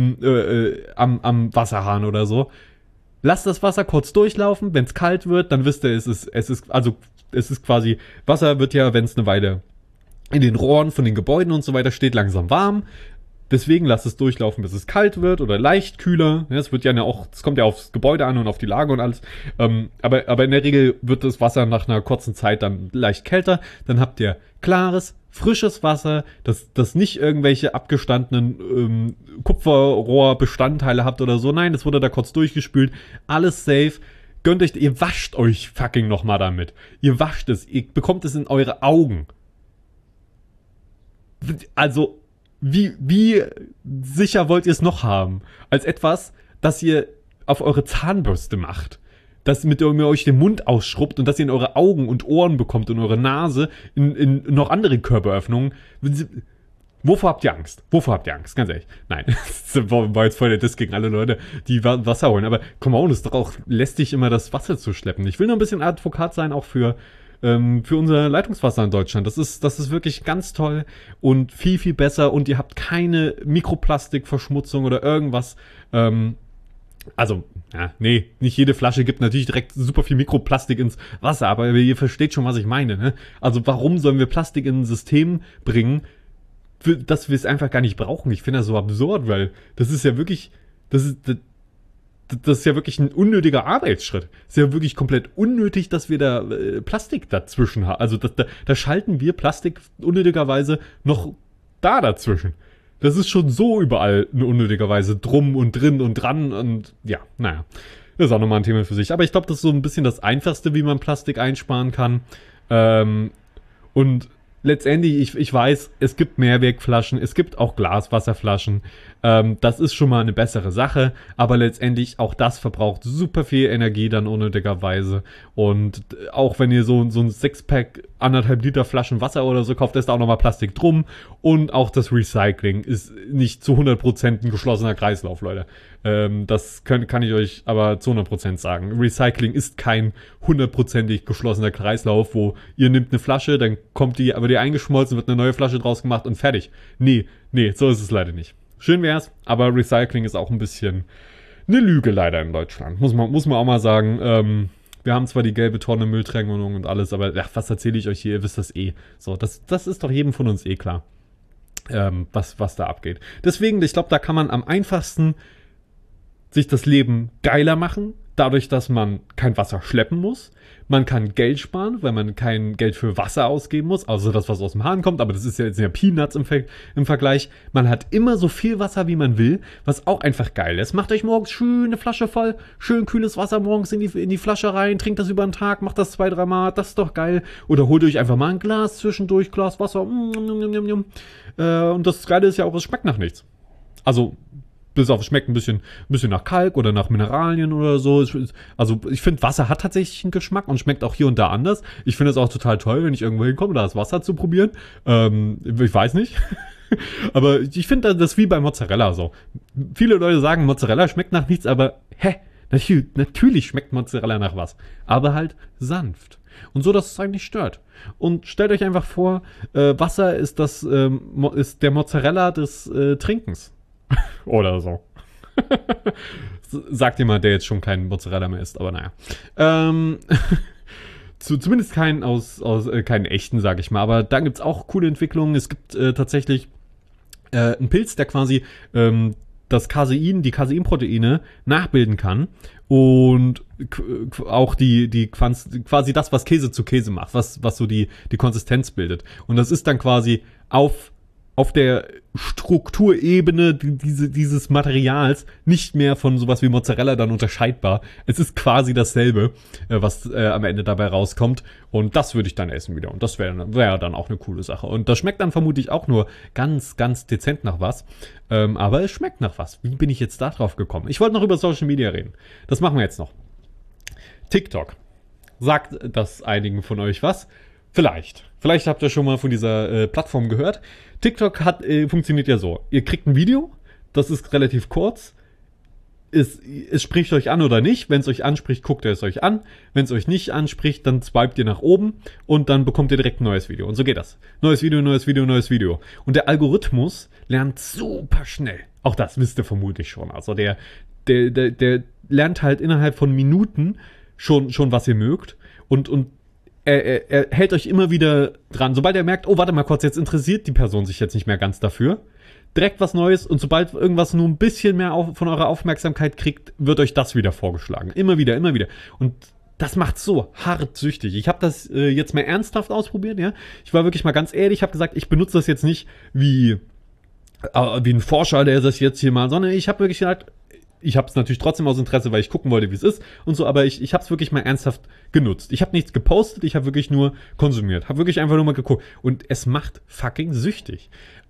am Wasserhahn oder so. Lasst das Wasser kurz durchlaufen, wenn es kalt wird, dann wisst ihr, es ist quasi, Wasser wird ja, wenn es eine Weile in den Rohren von den Gebäuden und so weiter steht, langsam warm. Deswegen lasst es durchlaufen, bis es kalt wird oder leicht kühler. Ja, es kommt ja aufs Gebäude an und auf die Lage und alles. Aber in der Regel wird das Wasser nach einer kurzen Zeit dann leicht kälter. Dann habt ihr klares, frisches Wasser, das nicht irgendwelche abgestandenen Kupferrohrbestandteile habt oder so. Nein, das wurde da kurz durchgespült. Alles safe. Gönnt euch, ihr wascht euch fucking nochmal damit. Ihr wascht es, ihr bekommt es in eure Augen. Also, wie sicher wollt ihr es noch haben? Als etwas, das ihr auf eure Zahnbürste macht. Das mit ihr euch den Mund ausschrubbt und das ihr in eure Augen und Ohren bekommt und eure Nase, in noch andere Körperöffnungen. Wovor habt ihr Angst? Ganz ehrlich. Nein, das war jetzt voll der Diss gegen alle Leute, die Wasser holen. Aber come on, ist doch auch lästig, immer das Wasser zu schleppen. Ich will nur ein bisschen Advokat sein, auch für unser Leitungswasser in Deutschland. Das ist wirklich ganz toll und viel, viel besser und ihr habt keine Mikroplastikverschmutzung oder irgendwas. Nicht jede Flasche gibt natürlich direkt super viel Mikroplastik ins Wasser, aber ihr versteht schon, was ich meine, ne? Also warum sollen wir Plastik in ein System bringen, dass wir es einfach gar nicht brauchen? Ich finde das so absurd, weil das ist ja wirklich ein unnötiger Arbeitsschritt. Das ist ja wirklich komplett unnötig, dass wir da Plastik dazwischen haben. Also da schalten wir Plastik unnötigerweise noch dazwischen. Das ist schon so überall unnötigerweise drum und drin und dran und ja, naja. Das ist auch nochmal ein Thema für sich. Aber ich glaube, das ist so ein bisschen das Einfachste, wie man Plastik einsparen kann. Und letztendlich, ich weiß, es gibt Mehrwegflaschen, es gibt auch Glaswasserflaschen. Das ist schon mal eine bessere Sache, aber letztendlich auch das verbraucht super viel Energie dann unnötigerweise. Und auch wenn ihr so ein Sixpack 1,5 Liter Flaschen Wasser oder so kauft, ist da auch nochmal Plastik drum. Und auch das Recycling ist nicht zu 100% ein geschlossener Kreislauf, Leute. Das kann ich euch aber zu 100% sagen. Recycling ist kein 100%ig geschlossener Kreislauf, wo ihr nehmt eine Flasche, dann kommt die eingeschmolzen, wird eine neue Flasche draus gemacht und fertig. Nee, so ist es leider nicht. Schön wär's, aber Recycling ist auch ein bisschen eine Lüge leider in Deutschland. Muss man auch mal sagen. Wir haben zwar die gelbe Tonne Mülltrennung und alles, aber was erzähle ich euch hier? Ihr wisst das eh. So, das ist doch jedem von uns eh klar. was da abgeht. Deswegen, ich glaube, da kann man am einfachsten sich das Leben geiler machen, dadurch, dass man kein Wasser schleppen muss. Man kann Geld sparen, weil man kein Geld für Wasser ausgeben muss, also das, was aus dem Hahn kommt, aber das ist ja jetzt ja Peanuts im Vergleich. Man hat immer so viel Wasser, wie man will, was auch einfach geil ist. Macht euch morgens schön eine Flasche voll, schön kühles Wasser morgens in die Flasche rein, trinkt das über den Tag, macht das 2-3 Mal, das ist doch geil. Oder holt euch einfach mal ein Glas zwischendurch, Glas Wasser. Und das Geile ist ja auch, es schmeckt nach nichts. Also bis auf, es schmeckt ein bisschen nach Kalk oder nach Mineralien oder so. Also ich finde, Wasser hat tatsächlich einen Geschmack und schmeckt auch hier und da anders. Ich finde es auch total toll, wenn ich irgendwo hinkomme, da das Wasser zu probieren. Ich weiß nicht. Aber ich finde das wie bei Mozzarella so. Viele Leute sagen, Mozzarella schmeckt nach nichts, aber natürlich schmeckt Mozzarella nach was. Aber halt sanft. Und so, dass es eigentlich stört. Und stellt euch einfach vor, Wasser ist ist der Mozzarella des Trinkens. Oder so. Sagt jemand, der jetzt schon keinen Mozzarella mehr isst, aber naja. Zumindest keinen keinen echten, sag ich mal. Aber da gibt's auch coole Entwicklungen. Es gibt tatsächlich einen Pilz, der quasi das Casein, die Caseinproteine nachbilden kann und auch quasi das, was Käse zu Käse macht, was so die Konsistenz bildet. Und das ist dann quasi auf der Strukturebene dieses Materials nicht mehr von sowas wie Mozzarella dann unterscheidbar. Es ist quasi dasselbe, was am Ende dabei rauskommt. Und das würde ich dann essen wieder. Und das wäre dann auch eine coole Sache. Und das schmeckt dann vermutlich auch nur ganz, ganz dezent nach was. Aber es schmeckt nach was. Wie bin ich jetzt da drauf gekommen? Ich wollte noch über Social Media reden. Das machen wir jetzt noch. TikTok. Sagt das einigen von euch was? Vielleicht habt ihr schon mal von dieser Plattform gehört. TikTok funktioniert ja so. Ihr kriegt ein Video, das ist relativ kurz. Es spricht euch an oder nicht. Wenn es euch anspricht, guckt ihr es euch an. Wenn es euch nicht anspricht, dann swipet ihr nach oben und dann bekommt ihr direkt ein neues Video. Und so geht das. Neues Video, neues Video, neues Video. Und der Algorithmus lernt super schnell. Auch das wisst ihr vermutlich schon. Also der lernt halt innerhalb von Minuten schon was ihr mögt. Und er hält euch immer wieder dran. Sobald er merkt, oh, warte mal kurz, jetzt interessiert die Person sich jetzt nicht mehr ganz dafür, direkt was Neues und sobald irgendwas nur ein bisschen mehr von eurer Aufmerksamkeit kriegt, wird euch das wieder vorgeschlagen. Immer wieder, immer wieder. Und das macht so hart süchtig. Ich habe das jetzt mal ernsthaft ausprobiert, ja. Ich war wirklich mal ganz ehrlich, ich habe gesagt, ich benutze das jetzt nicht wie ein Forscher, der das jetzt hier mal, sondern ich habe wirklich gesagt, ich habe es natürlich trotzdem aus Interesse, weil ich gucken wollte, wie es ist und so, aber ich habe es wirklich mal ernsthaft genutzt. Ich habe nichts gepostet, ich habe wirklich nur konsumiert. Habe wirklich einfach nur mal geguckt. Und es macht fucking süchtig.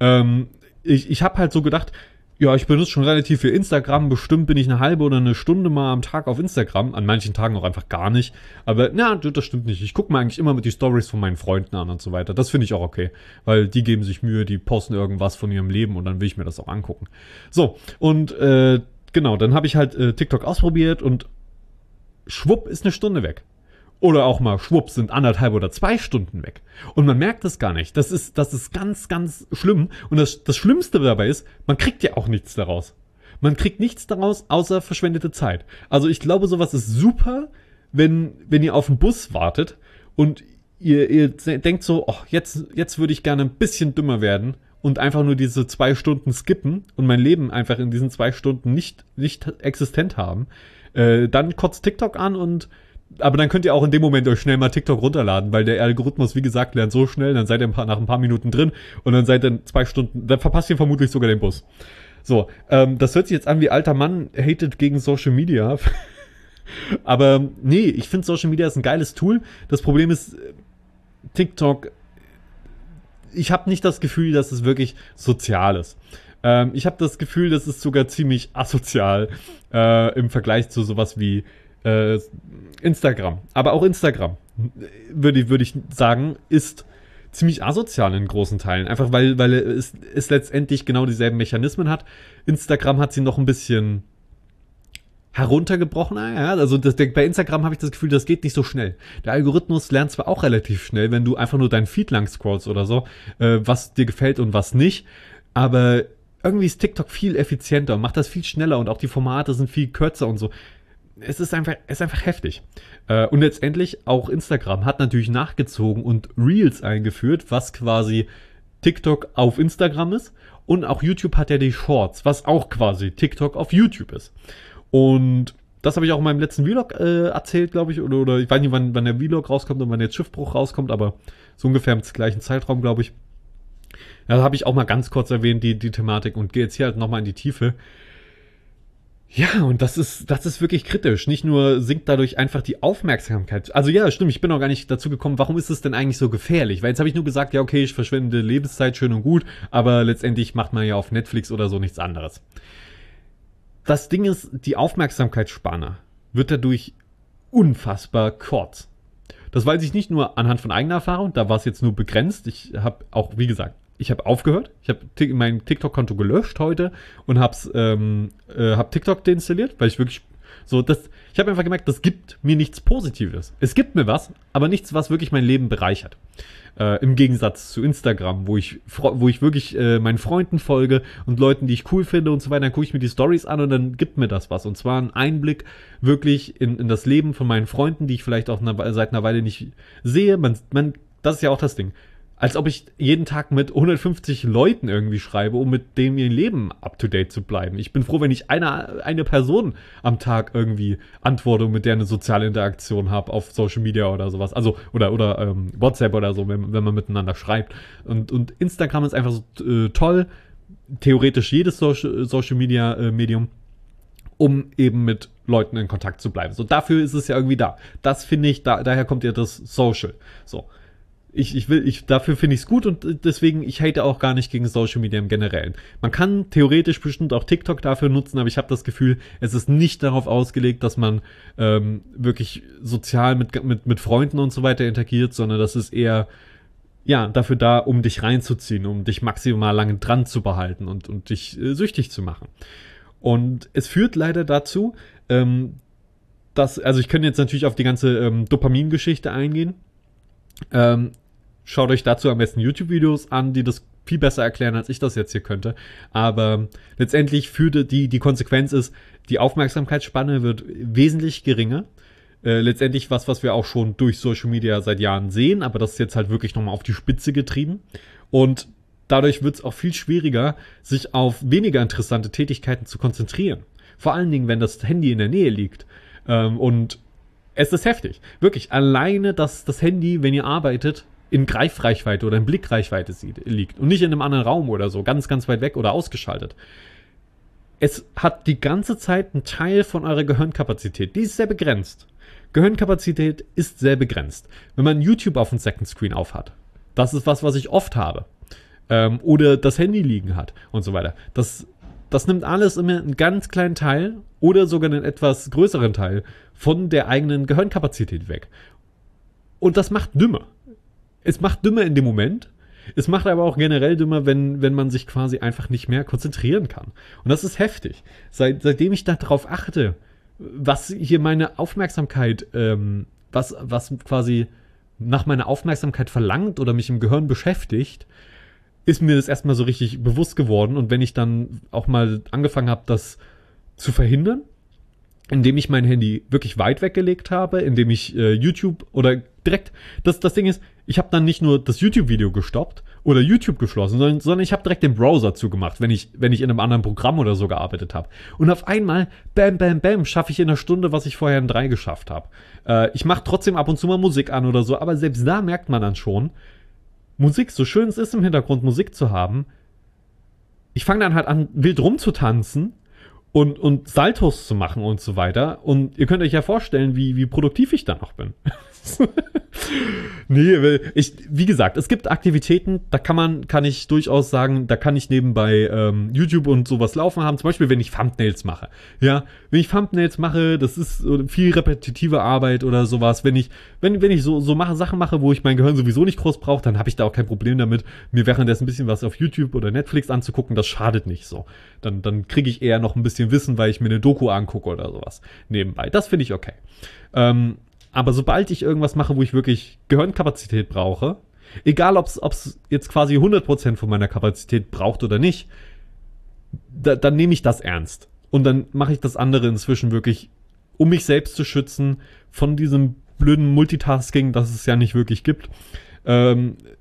Ich habe halt so gedacht, ja, ich benutze schon relativ viel Instagram. Bestimmt bin ich eine halbe oder eine Stunde mal am Tag auf Instagram. An manchen Tagen auch einfach gar nicht. Aber na, das stimmt nicht. Ich gucke mir eigentlich immer mit die Stories von meinen Freunden an und so weiter. Das finde ich auch okay. Weil die geben sich Mühe, die posten irgendwas von ihrem Leben und dann will ich mir das auch angucken. So, und genau, dann habe ich halt TikTok ausprobiert und schwupp ist eine Stunde weg. Oder auch mal schwupp sind 1,5 oder 2 Stunden weg. Und man merkt es gar nicht. Das ist ganz, ganz schlimm. Und das Schlimmste dabei ist, man kriegt ja auch nichts daraus. Man kriegt nichts daraus, außer verschwendete Zeit. Also ich glaube, sowas ist super, wenn ihr auf den Bus wartet und ihr denkt so, oh, jetzt würde ich gerne ein bisschen dümmer werden und einfach nur diese 2 Stunden skippen und mein Leben einfach in diesen 2 Stunden nicht existent haben. Dann kotzt TikTok an aber dann könnt ihr auch in dem Moment euch schnell mal TikTok runterladen, weil der Algorithmus, wie gesagt, lernt so schnell, dann seid ihr nach ein paar Minuten drin und dann seid ihr 2 Stunden, dann verpasst ihr vermutlich sogar den Bus. So, das hört sich jetzt an wie alter Mann hatet gegen Social Media. Aber nee, ich finde Social Media ist ein geiles Tool. Das Problem ist, TikTok, ich habe nicht das Gefühl, dass es wirklich sozial ist. Ich habe das Gefühl, das ist sogar ziemlich asozial im Vergleich zu sowas wie Instagram. Aber auch Instagram, würde ich sagen, ist ziemlich asozial in großen Teilen. Einfach weil es letztendlich genau dieselben Mechanismen hat. Instagram hat sie noch ein bisschen heruntergebrochen. Ja, also bei Instagram habe ich das Gefühl, das geht nicht so schnell. Der Algorithmus lernt zwar auch relativ schnell, wenn du einfach nur deinen Feed lang scrollst oder so, was dir gefällt und was nicht, aber irgendwie ist TikTok viel effizienter und macht das viel schneller und auch die Formate sind viel kürzer und so. Es ist einfach heftig. Und letztendlich auch Instagram hat natürlich nachgezogen und Reels eingeführt, was quasi TikTok auf Instagram ist. Und auch YouTube hat ja die Shorts, was auch quasi TikTok auf YouTube ist. Und das habe ich auch in meinem letzten Vlog erzählt, glaube ich. Oder ich weiß nicht, wann der Vlog rauskommt und wann jetzt Schiffbruch rauskommt, aber so ungefähr im gleichen Zeitraum, glaube ich. Da habe ich auch mal ganz kurz erwähnt, die Thematik, und gehe jetzt hier halt nochmal in die Tiefe. Ja, und das ist wirklich kritisch. Nicht nur sinkt dadurch einfach die Aufmerksamkeit. Also ja, stimmt, ich bin auch gar nicht dazu gekommen, warum ist es denn eigentlich so gefährlich? Weil jetzt habe ich nur gesagt, ja okay, ich verschwende Lebenszeit, schön und gut, aber letztendlich macht man ja auf Netflix oder so nichts anderes. Das Ding ist, die Aufmerksamkeitsspanne wird dadurch unfassbar kurz. Das weiß ich nicht nur anhand von eigener Erfahrung, da war es jetzt nur begrenzt. Ich habe auch, wie gesagt, ich habe aufgehört. Ich habe mein TikTok-Konto gelöscht heute und hab TikTok deinstalliert, weil ich wirklich ich habe einfach gemerkt, das gibt mir nichts Positives. Es gibt mir was, aber nichts, was wirklich mein Leben bereichert. Im Gegensatz zu Instagram, wo ich wirklich meinen Freunden folge und Leuten, die ich cool finde und so weiter, dann gucke ich mir die Stories an und dann gibt mir das was. Und zwar einen Einblick wirklich in das Leben von meinen Freunden, die ich vielleicht auch seit einer Weile nicht sehe. Das ist ja auch das Ding. Als ob ich jeden Tag mit 150 Leuten irgendwie schreibe, um mit dem ihr Leben up-to-date zu bleiben. Ich bin froh, wenn ich eine Person am Tag irgendwie antworte und mit der eine soziale Interaktion habe auf Social Media oder sowas. Also, oder WhatsApp oder so, wenn man miteinander schreibt. Und Instagram ist einfach so toll. Theoretisch jedes Social Media Medium, um eben mit Leuten in Kontakt zu bleiben. So, dafür ist es ja irgendwie da. Das finde ich, daher kommt ja das Social. So. Dafür finde ich es gut und deswegen, ich hate auch gar nicht gegen Social Media im Generellen. Man kann theoretisch bestimmt auch TikTok dafür nutzen, aber ich habe das Gefühl, es ist nicht darauf ausgelegt, dass man wirklich sozial mit Freunden und so weiter interagiert, sondern das ist eher, ja, dafür da, um dich reinzuziehen, um dich maximal lange dran zu behalten und dich süchtig zu machen. Und es führt leider dazu, also ich könnte jetzt natürlich auf die ganze Dopamin-Geschichte eingehen. Schaut euch dazu am besten YouTube-Videos an, die das viel besser erklären, als ich das jetzt hier könnte. Aber letztendlich die Konsequenz ist, die Aufmerksamkeitsspanne wird wesentlich geringer. Letztendlich was wir auch schon durch Social Media seit Jahren sehen, aber das ist jetzt halt wirklich nochmal auf die Spitze getrieben. Und dadurch wird es auch viel schwieriger, sich auf weniger interessante Tätigkeiten zu konzentrieren. Vor allen Dingen, wenn das Handy in der Nähe liegt. Und es ist heftig. Wirklich, alleine, dass das Handy, wenn ihr arbeitet, in Greifreichweite oder in Blickreichweite liegt und nicht in einem anderen Raum oder so, ganz, ganz weit weg oder ausgeschaltet. Es hat die ganze Zeit einen Teil von eurer Gehirnkapazität. Die ist sehr begrenzt. Gehirnkapazität ist sehr begrenzt. Wenn man YouTube auf dem Second Screen aufhat, das ist was ich oft habe, oder das Handy liegen hat und so weiter. Das nimmt alles immer einen ganz kleinen Teil oder sogar einen etwas größeren Teil von der eigenen Gehirnkapazität weg. Und das macht dümmer. Es macht dümmer in dem Moment. Es macht aber auch generell dümmer, wenn man sich quasi einfach nicht mehr konzentrieren kann. Und das ist heftig. Seitdem ich darauf achte, was hier meine Aufmerksamkeit, was quasi nach meiner Aufmerksamkeit verlangt oder mich im Gehirn beschäftigt, ist mir das erstmal so richtig bewusst geworden. Und wenn ich dann auch mal angefangen habe, das zu verhindern, indem ich mein Handy wirklich weit weggelegt habe, indem ich YouTube oder direkt, das Ding ist, ich habe dann nicht nur das YouTube-Video gestoppt oder YouTube geschlossen, sondern ich habe direkt den Browser zugemacht, wenn ich in einem anderen Programm oder so gearbeitet habe. Und auf einmal, bam, bam, bam, schaffe ich in einer Stunde, was ich vorher in 3 geschafft habe. Ich mache trotzdem ab und zu mal Musik an oder so, aber selbst da merkt man dann schon, Musik, so schön es ist im Hintergrund Musik zu haben, ich fange dann halt an, wild rumzutanzen und Saltos zu machen und so weiter. Und ihr könnt euch ja vorstellen, wie produktiv ich dann noch bin. Nee, wie gesagt, es gibt Aktivitäten, da kann ich durchaus sagen, da kann ich nebenbei YouTube und sowas laufen haben. Zum Beispiel, wenn ich Thumbnails mache. Ja, wenn ich Thumbnails mache, das ist viel repetitive Arbeit oder sowas. Wenn ich so Sachen mache, wo ich mein Gehirn sowieso nicht groß brauche, dann habe ich da auch kein Problem damit, mir währenddessen ein bisschen was auf YouTube oder Netflix anzugucken. Das schadet nicht so. Dann kriege ich eher noch ein bisschen Wissen, weil ich mir eine Doku angucke oder sowas nebenbei. Das finde ich okay. Aber sobald ich irgendwas mache, wo ich wirklich Gehirnkapazität brauche, egal ob es jetzt quasi 100% von meiner Kapazität braucht oder nicht, dann nehme ich das ernst. Und dann mache ich das andere inzwischen wirklich, um mich selbst zu schützen von diesem blöden Multitasking, das es ja nicht wirklich gibt.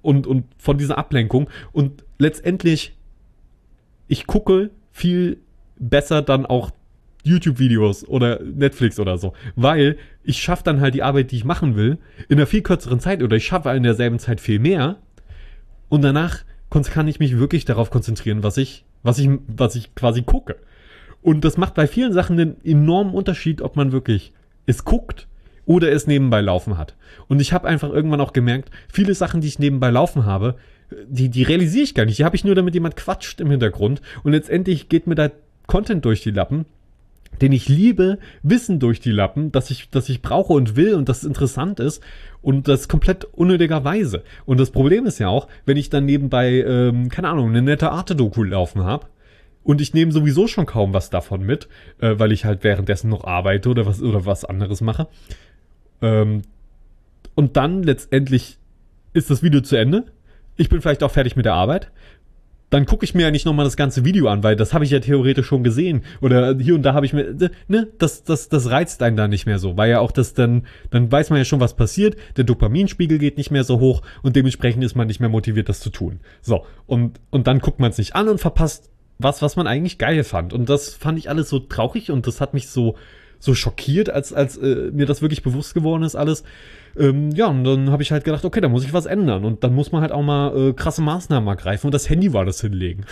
und von dieser Ablenkung. Und letztendlich, ich gucke viel besser dann auch YouTube-Videos oder Netflix oder so, weil ich schaffe dann halt die Arbeit, die ich machen will, in einer viel kürzeren Zeit oder ich schaffe in derselben Zeit viel mehr und danach kann ich mich wirklich darauf konzentrieren, was ich quasi gucke. Und das macht bei vielen Sachen den enormen Unterschied, ob man wirklich es guckt oder es nebenbei laufen hat. Und ich habe einfach irgendwann auch gemerkt, viele Sachen, die ich nebenbei laufen habe, die realisiere ich gar nicht. Die habe ich nur, damit jemand quatscht im Hintergrund. Und letztendlich geht mir da Content durch die Lappen, den ich liebe, Wissen durch die Lappen, das ich brauche und will und das interessant ist und das komplett unnötigerweise. Und das Problem ist ja auch, wenn ich dann nebenbei, keine Ahnung, eine nette Arte-Doku laufen habe und ich nehme sowieso schon kaum was davon mit, weil ich halt währenddessen noch arbeite oder was anderes mache. Und dann letztendlich ist das Video zu Ende. Ich bin vielleicht auch fertig mit der Arbeit. Dann gucke ich mir ja nicht nochmal das ganze Video an, weil das habe ich ja theoretisch schon gesehen. Oder hier und da habe ich mir, das reizt einen da nicht mehr so. Weil ja auch das dann weiß man ja schon, was passiert. Der Dopaminspiegel geht nicht mehr so hoch und dementsprechend ist man nicht mehr motiviert, das zu tun. So, und dann guckt man es nicht an und verpasst was man eigentlich geil fand. Und das fand ich alles so traurig und das hat mich so schockiert, als mir das wirklich bewusst geworden ist alles. Ja, und dann habe ich halt gedacht, okay, da muss ich was ändern. Und dann muss man halt auch mal krasse Maßnahmen ergreifen. Und das Handy war das hinlegen.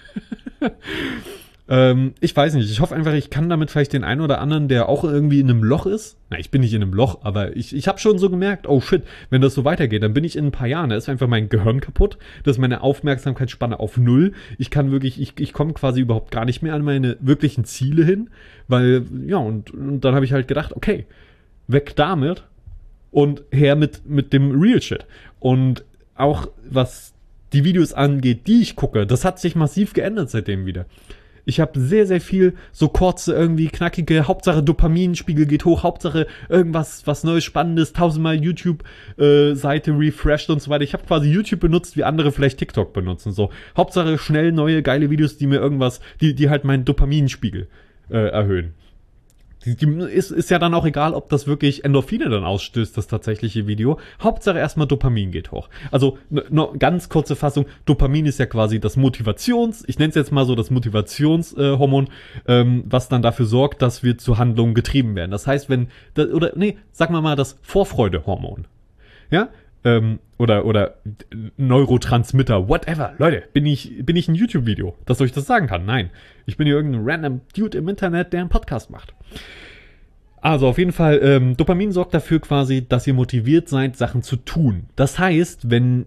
Ich weiß nicht, ich hoffe einfach, ich kann damit vielleicht den einen oder anderen, der auch irgendwie in einem Loch ist. Na, ich bin nicht in einem Loch, aber ich habe schon so gemerkt, oh shit, wenn das so weitergeht, dann bin ich in ein paar Jahren, da ist einfach mein Gehirn kaputt, da ist meine Aufmerksamkeitsspanne auf 0. Ich kann wirklich, ich komme quasi überhaupt gar nicht mehr an meine wirklichen Ziele hin, weil, ja, und dann habe ich halt gedacht, okay, weg damit und her mit dem Real Shit. Und auch was die Videos angeht, die ich gucke, das hat sich massiv geändert seitdem wieder. Ich habe sehr, sehr viel so kurze, irgendwie knackige, Hauptsache Dopaminspiegel geht hoch, Hauptsache irgendwas, was Neues, Spannendes, 1000-mal YouTube-Seite refreshed und so weiter. Ich habe quasi YouTube benutzt, wie andere vielleicht TikTok benutzen. So, Hauptsache schnell neue, geile Videos, die mir irgendwas, die halt meinen Dopaminspiegel erhöhen. Ist ja dann auch egal, ob das wirklich Endorphine dann ausstößt, das tatsächliche Video. Hauptsache erstmal Dopamin geht hoch. Also, noch ganz kurze Fassung, Dopamin ist ja quasi das ich nenne es jetzt mal so das Motivationshormon, was dann dafür sorgt, dass wir zu Handlungen getrieben werden. Das heißt, sagen wir mal das Vorfreudehormon. Ja? Oder Neurotransmitter, whatever. Leute, bin ich ein YouTube-Video, das euch das sagen kann? Nein. Ich bin hier irgendein random Dude im Internet, der einen Podcast macht. Also auf jeden Fall, Dopamin sorgt dafür quasi, dass ihr motiviert seid, Sachen zu tun. Das heißt, wenn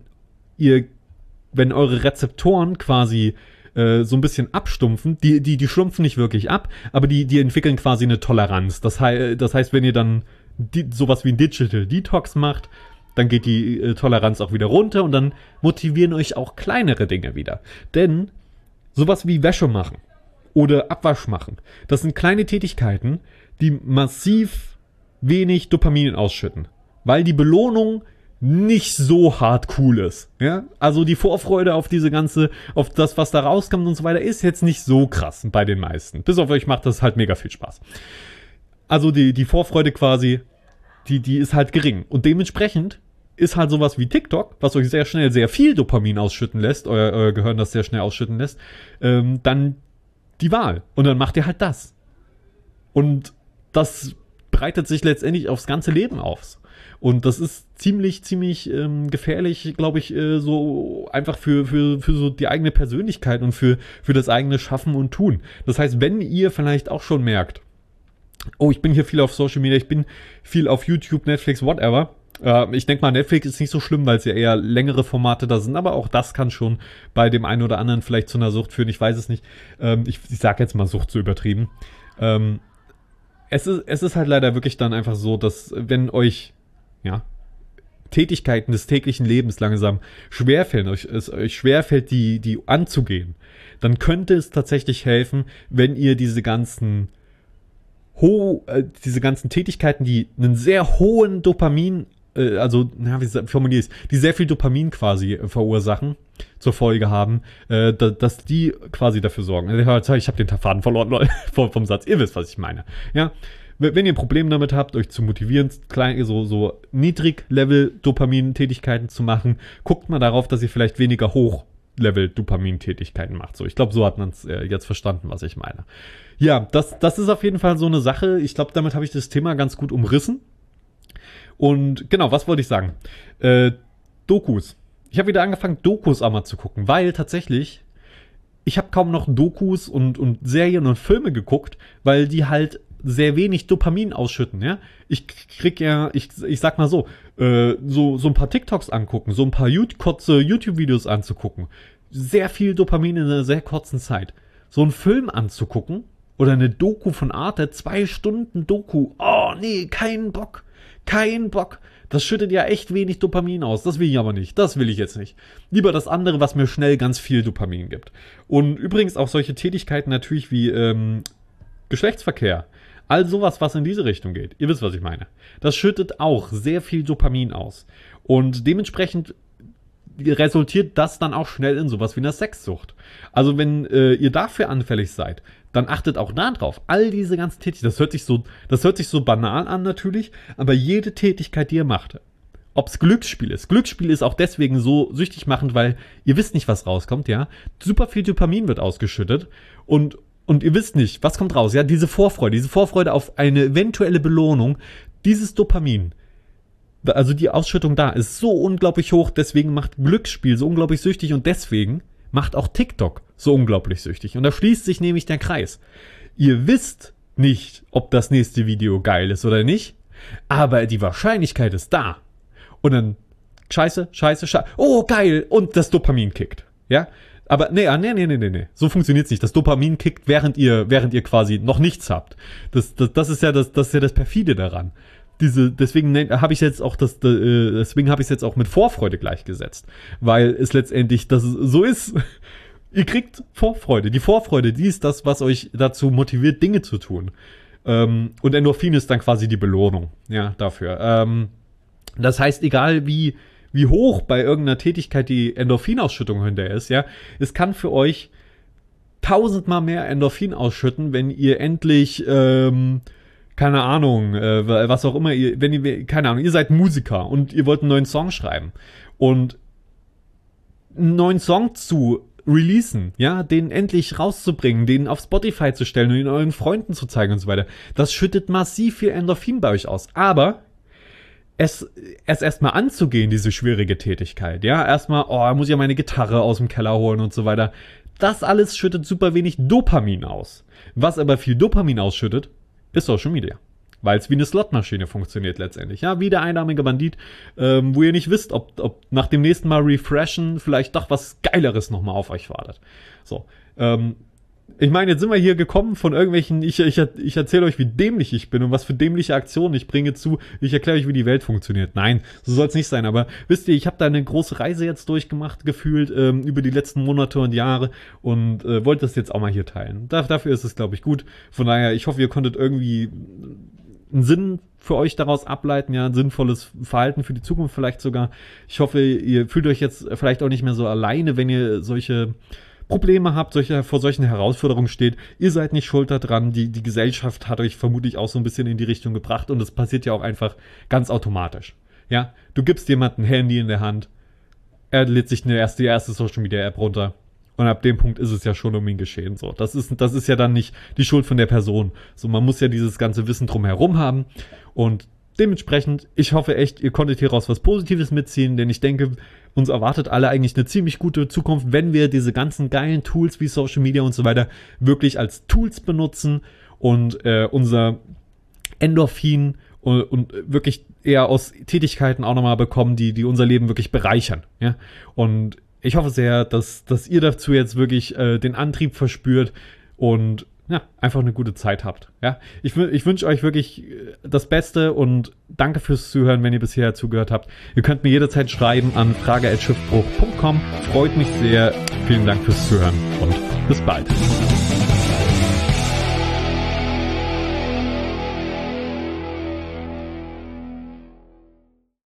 eure Rezeptoren quasi so ein bisschen abstumpfen, die schrumpfen nicht wirklich ab, aber die entwickeln quasi eine Toleranz. Das heißt, wenn ihr dann sowas wie ein Digital Detox macht, dann geht die Toleranz auch wieder runter und dann motivieren euch auch kleinere Dinge wieder. Denn sowas wie Wäsche machen oder Abwasch machen, das sind kleine Tätigkeiten, die massiv wenig Dopamin ausschütten, weil die Belohnung nicht so hart cool ist. Ja? Also die Vorfreude auf auf das, was da rauskommt und so weiter, ist jetzt nicht so krass bei den meisten. Bis auf euch macht das halt mega viel Spaß. Also die Vorfreude quasi, die ist halt gering. Und dementsprechend ist halt sowas wie TikTok, was euch sehr schnell sehr viel Dopamin ausschütten lässt, euer Gehirn das sehr schnell ausschütten lässt, dann die Wahl. Und dann macht ihr halt das. Und das breitet sich letztendlich aufs ganze Leben aus. Und das ist ziemlich gefährlich, glaube ich, so einfach für so die eigene Persönlichkeit und für das eigene Schaffen und Tun. Das heißt, wenn ihr vielleicht auch schon merkt, oh, ich bin hier viel auf Social Media, ich bin viel auf YouTube, Netflix, whatever. Ich denke mal, Netflix ist nicht so schlimm, weil es ja eher längere Formate da sind, aber auch das kann schon bei dem einen oder anderen vielleicht zu einer Sucht führen. Ich weiß es nicht. Ich sage jetzt mal Sucht so übertrieben. Es ist halt leider wirklich dann einfach so, dass wenn euch Tätigkeiten des täglichen Lebens langsam schwerfällt, es euch schwerfällt, die anzugehen, dann könnte es tatsächlich helfen, wenn ihr diese ganzen Tätigkeiten, die einen sehr hohen Dopamin, wie formuliere ich es, die sehr viel Dopamin quasi verursachen, zur Folge haben, dass die quasi dafür sorgen. Ich habe den Faden verloren vom Satz. Ihr wisst, was ich meine. Ja, wenn ihr ein Problem damit habt, euch zu motivieren, so Niedrig-Level-Dopamin-Tätigkeiten zu machen, guckt mal darauf, dass ihr vielleicht weniger Hoch-Level-Dopamin-Tätigkeiten macht. So, ich glaube, so hat man es jetzt verstanden, was ich meine. Ja, das ist auf jeden Fall so eine Sache. Ich glaube, damit habe ich das Thema ganz gut umrissen. Und genau, was wollte ich sagen? Dokus. Ich habe wieder angefangen, Dokus einmal zu gucken, weil tatsächlich, ich habe kaum noch Dokus und Serien und Filme geguckt, weil die halt sehr wenig Dopamin ausschütten, ja. Ich krieg ja, ich sag mal so ein paar TikToks angucken, so ein paar kurze YouTube-Videos anzugucken. Sehr viel Dopamin in einer sehr kurzen Zeit. So einen Film anzugucken oder eine Doku von Arte, 2 Stunden Doku. Oh nee, kein Bock. Das schüttet ja echt wenig Dopamin aus. Das will ich aber nicht. Das will ich jetzt nicht. Lieber das andere, was mir schnell ganz viel Dopamin gibt. Und übrigens auch solche Tätigkeiten natürlich wie Geschlechtsverkehr. All sowas, was in diese Richtung geht. Ihr wisst, was ich meine. Das schüttet auch sehr viel Dopamin aus. Und dementsprechend resultiert das dann auch schnell in sowas wie einer Sexsucht. Also wenn ihr dafür anfällig seid, dann achtet auch da drauf. All diese ganzen Tätigkeiten, das hört sich so banal an natürlich, aber jede Tätigkeit, die ihr macht, ob es Glücksspiel ist auch deswegen so süchtig machend, weil ihr wisst nicht, was rauskommt, ja. Super viel Dopamin wird ausgeschüttet und ihr wisst nicht, was kommt raus, ja. Diese Vorfreude auf eine eventuelle Belohnung, dieses Dopamin, also die Ausschüttung da ist so unglaublich hoch, deswegen macht Glücksspiel so unglaublich süchtig und deswegen macht auch TikTok so unglaublich süchtig. Und da schließt sich nämlich der Kreis. Ihr wisst nicht, ob das nächste Video geil ist oder nicht, aber die Wahrscheinlichkeit ist da. Und dann scheiße. Oh, geil. Und das Dopamin kickt. Ja? Aber nee. So funktioniert's nicht. Das Dopamin kickt, während ihr quasi noch nichts habt. Das ist ja das Perfide daran. Deswegen habe ich jetzt auch jetzt mit Vorfreude gleichgesetzt, weil es letztendlich so ist. Ihr kriegt Vorfreude. Die Vorfreude, die ist das, was euch dazu motiviert, Dinge zu tun. Und Endorphin ist dann quasi die Belohnung, ja, dafür. Das heißt, egal wie hoch bei irgendeiner Tätigkeit die Endorphinausschüttung hinterher ist, ja, es kann für euch 1000-mal mehr Endorphin ausschütten, wenn ihr endlich keine Ahnung, was auch immer, ihr seid Musiker und ihr wollt einen neuen Song schreiben und einen neuen Song zu releasen, ja, den endlich rauszubringen, den auf Spotify zu stellen und ihn euren Freunden zu zeigen und so weiter, das schüttet massiv viel Endorphin bei euch aus, aber es erstmal anzugehen, diese schwierige Tätigkeit, ja, erstmal, muss ich ja meine Gitarre aus dem Keller holen und so weiter, das alles schüttet super wenig Dopamin aus, was aber viel Dopamin ausschüttet, ist Social Media. Weil es wie eine Slotmaschine funktioniert letztendlich. Ja, wie der einarmige Bandit, wo ihr nicht wisst, ob nach dem nächsten Mal refreshen vielleicht doch was Geileres nochmal auf euch wartet. So, ich meine, jetzt sind wir hier gekommen von irgendwelchen, ich erzähle euch, wie dämlich ich bin und was für dämliche Aktionen ich bringe zu, ich erkläre euch, wie die Welt funktioniert. Nein, so soll es nicht sein, aber wisst ihr, ich habe da eine große Reise jetzt durchgemacht, gefühlt, über die letzten Monate und Jahre und wollte das jetzt auch mal hier teilen. Dafür ist es, glaube ich, gut. Von daher, ich hoffe, ihr konntet irgendwie einen Sinn für euch daraus ableiten, ja, ein sinnvolles Verhalten für die Zukunft vielleicht sogar. Ich hoffe, ihr fühlt euch jetzt vielleicht auch nicht mehr so alleine, wenn ihr solche Probleme habt, vor solchen Herausforderungen steht. Ihr seid nicht schuld daran. Die Gesellschaft hat euch vermutlich auch so ein bisschen in die Richtung gebracht und das passiert ja auch einfach ganz automatisch. Ja, du gibst jemandem ein Handy in der Hand, er lädt sich die erste Social Media App runter und ab dem Punkt ist es ja schon um ihn geschehen. So, das ist ja dann nicht die Schuld von der Person. So, man muss ja dieses ganze Wissen drumherum haben und dementsprechend, ich hoffe echt, ihr konntet hieraus was Positives mitziehen, denn ich denke, uns erwartet alle eigentlich eine ziemlich gute Zukunft, wenn wir diese ganzen geilen Tools wie Social Media und so weiter wirklich als Tools benutzen und unser Endorphin und wirklich eher aus Tätigkeiten auch nochmal bekommen, die unser Leben wirklich bereichern. Ja? Und ich hoffe sehr, dass ihr dazu jetzt wirklich den Antrieb verspürt und ja, einfach eine gute Zeit habt. Ja, ich wünsche euch wirklich das Beste und danke fürs Zuhören, wenn ihr bisher zugehört habt. Ihr könnt mir jederzeit schreiben an frage@schiffbruch.com. Freut mich sehr. Vielen Dank fürs Zuhören und bis bald.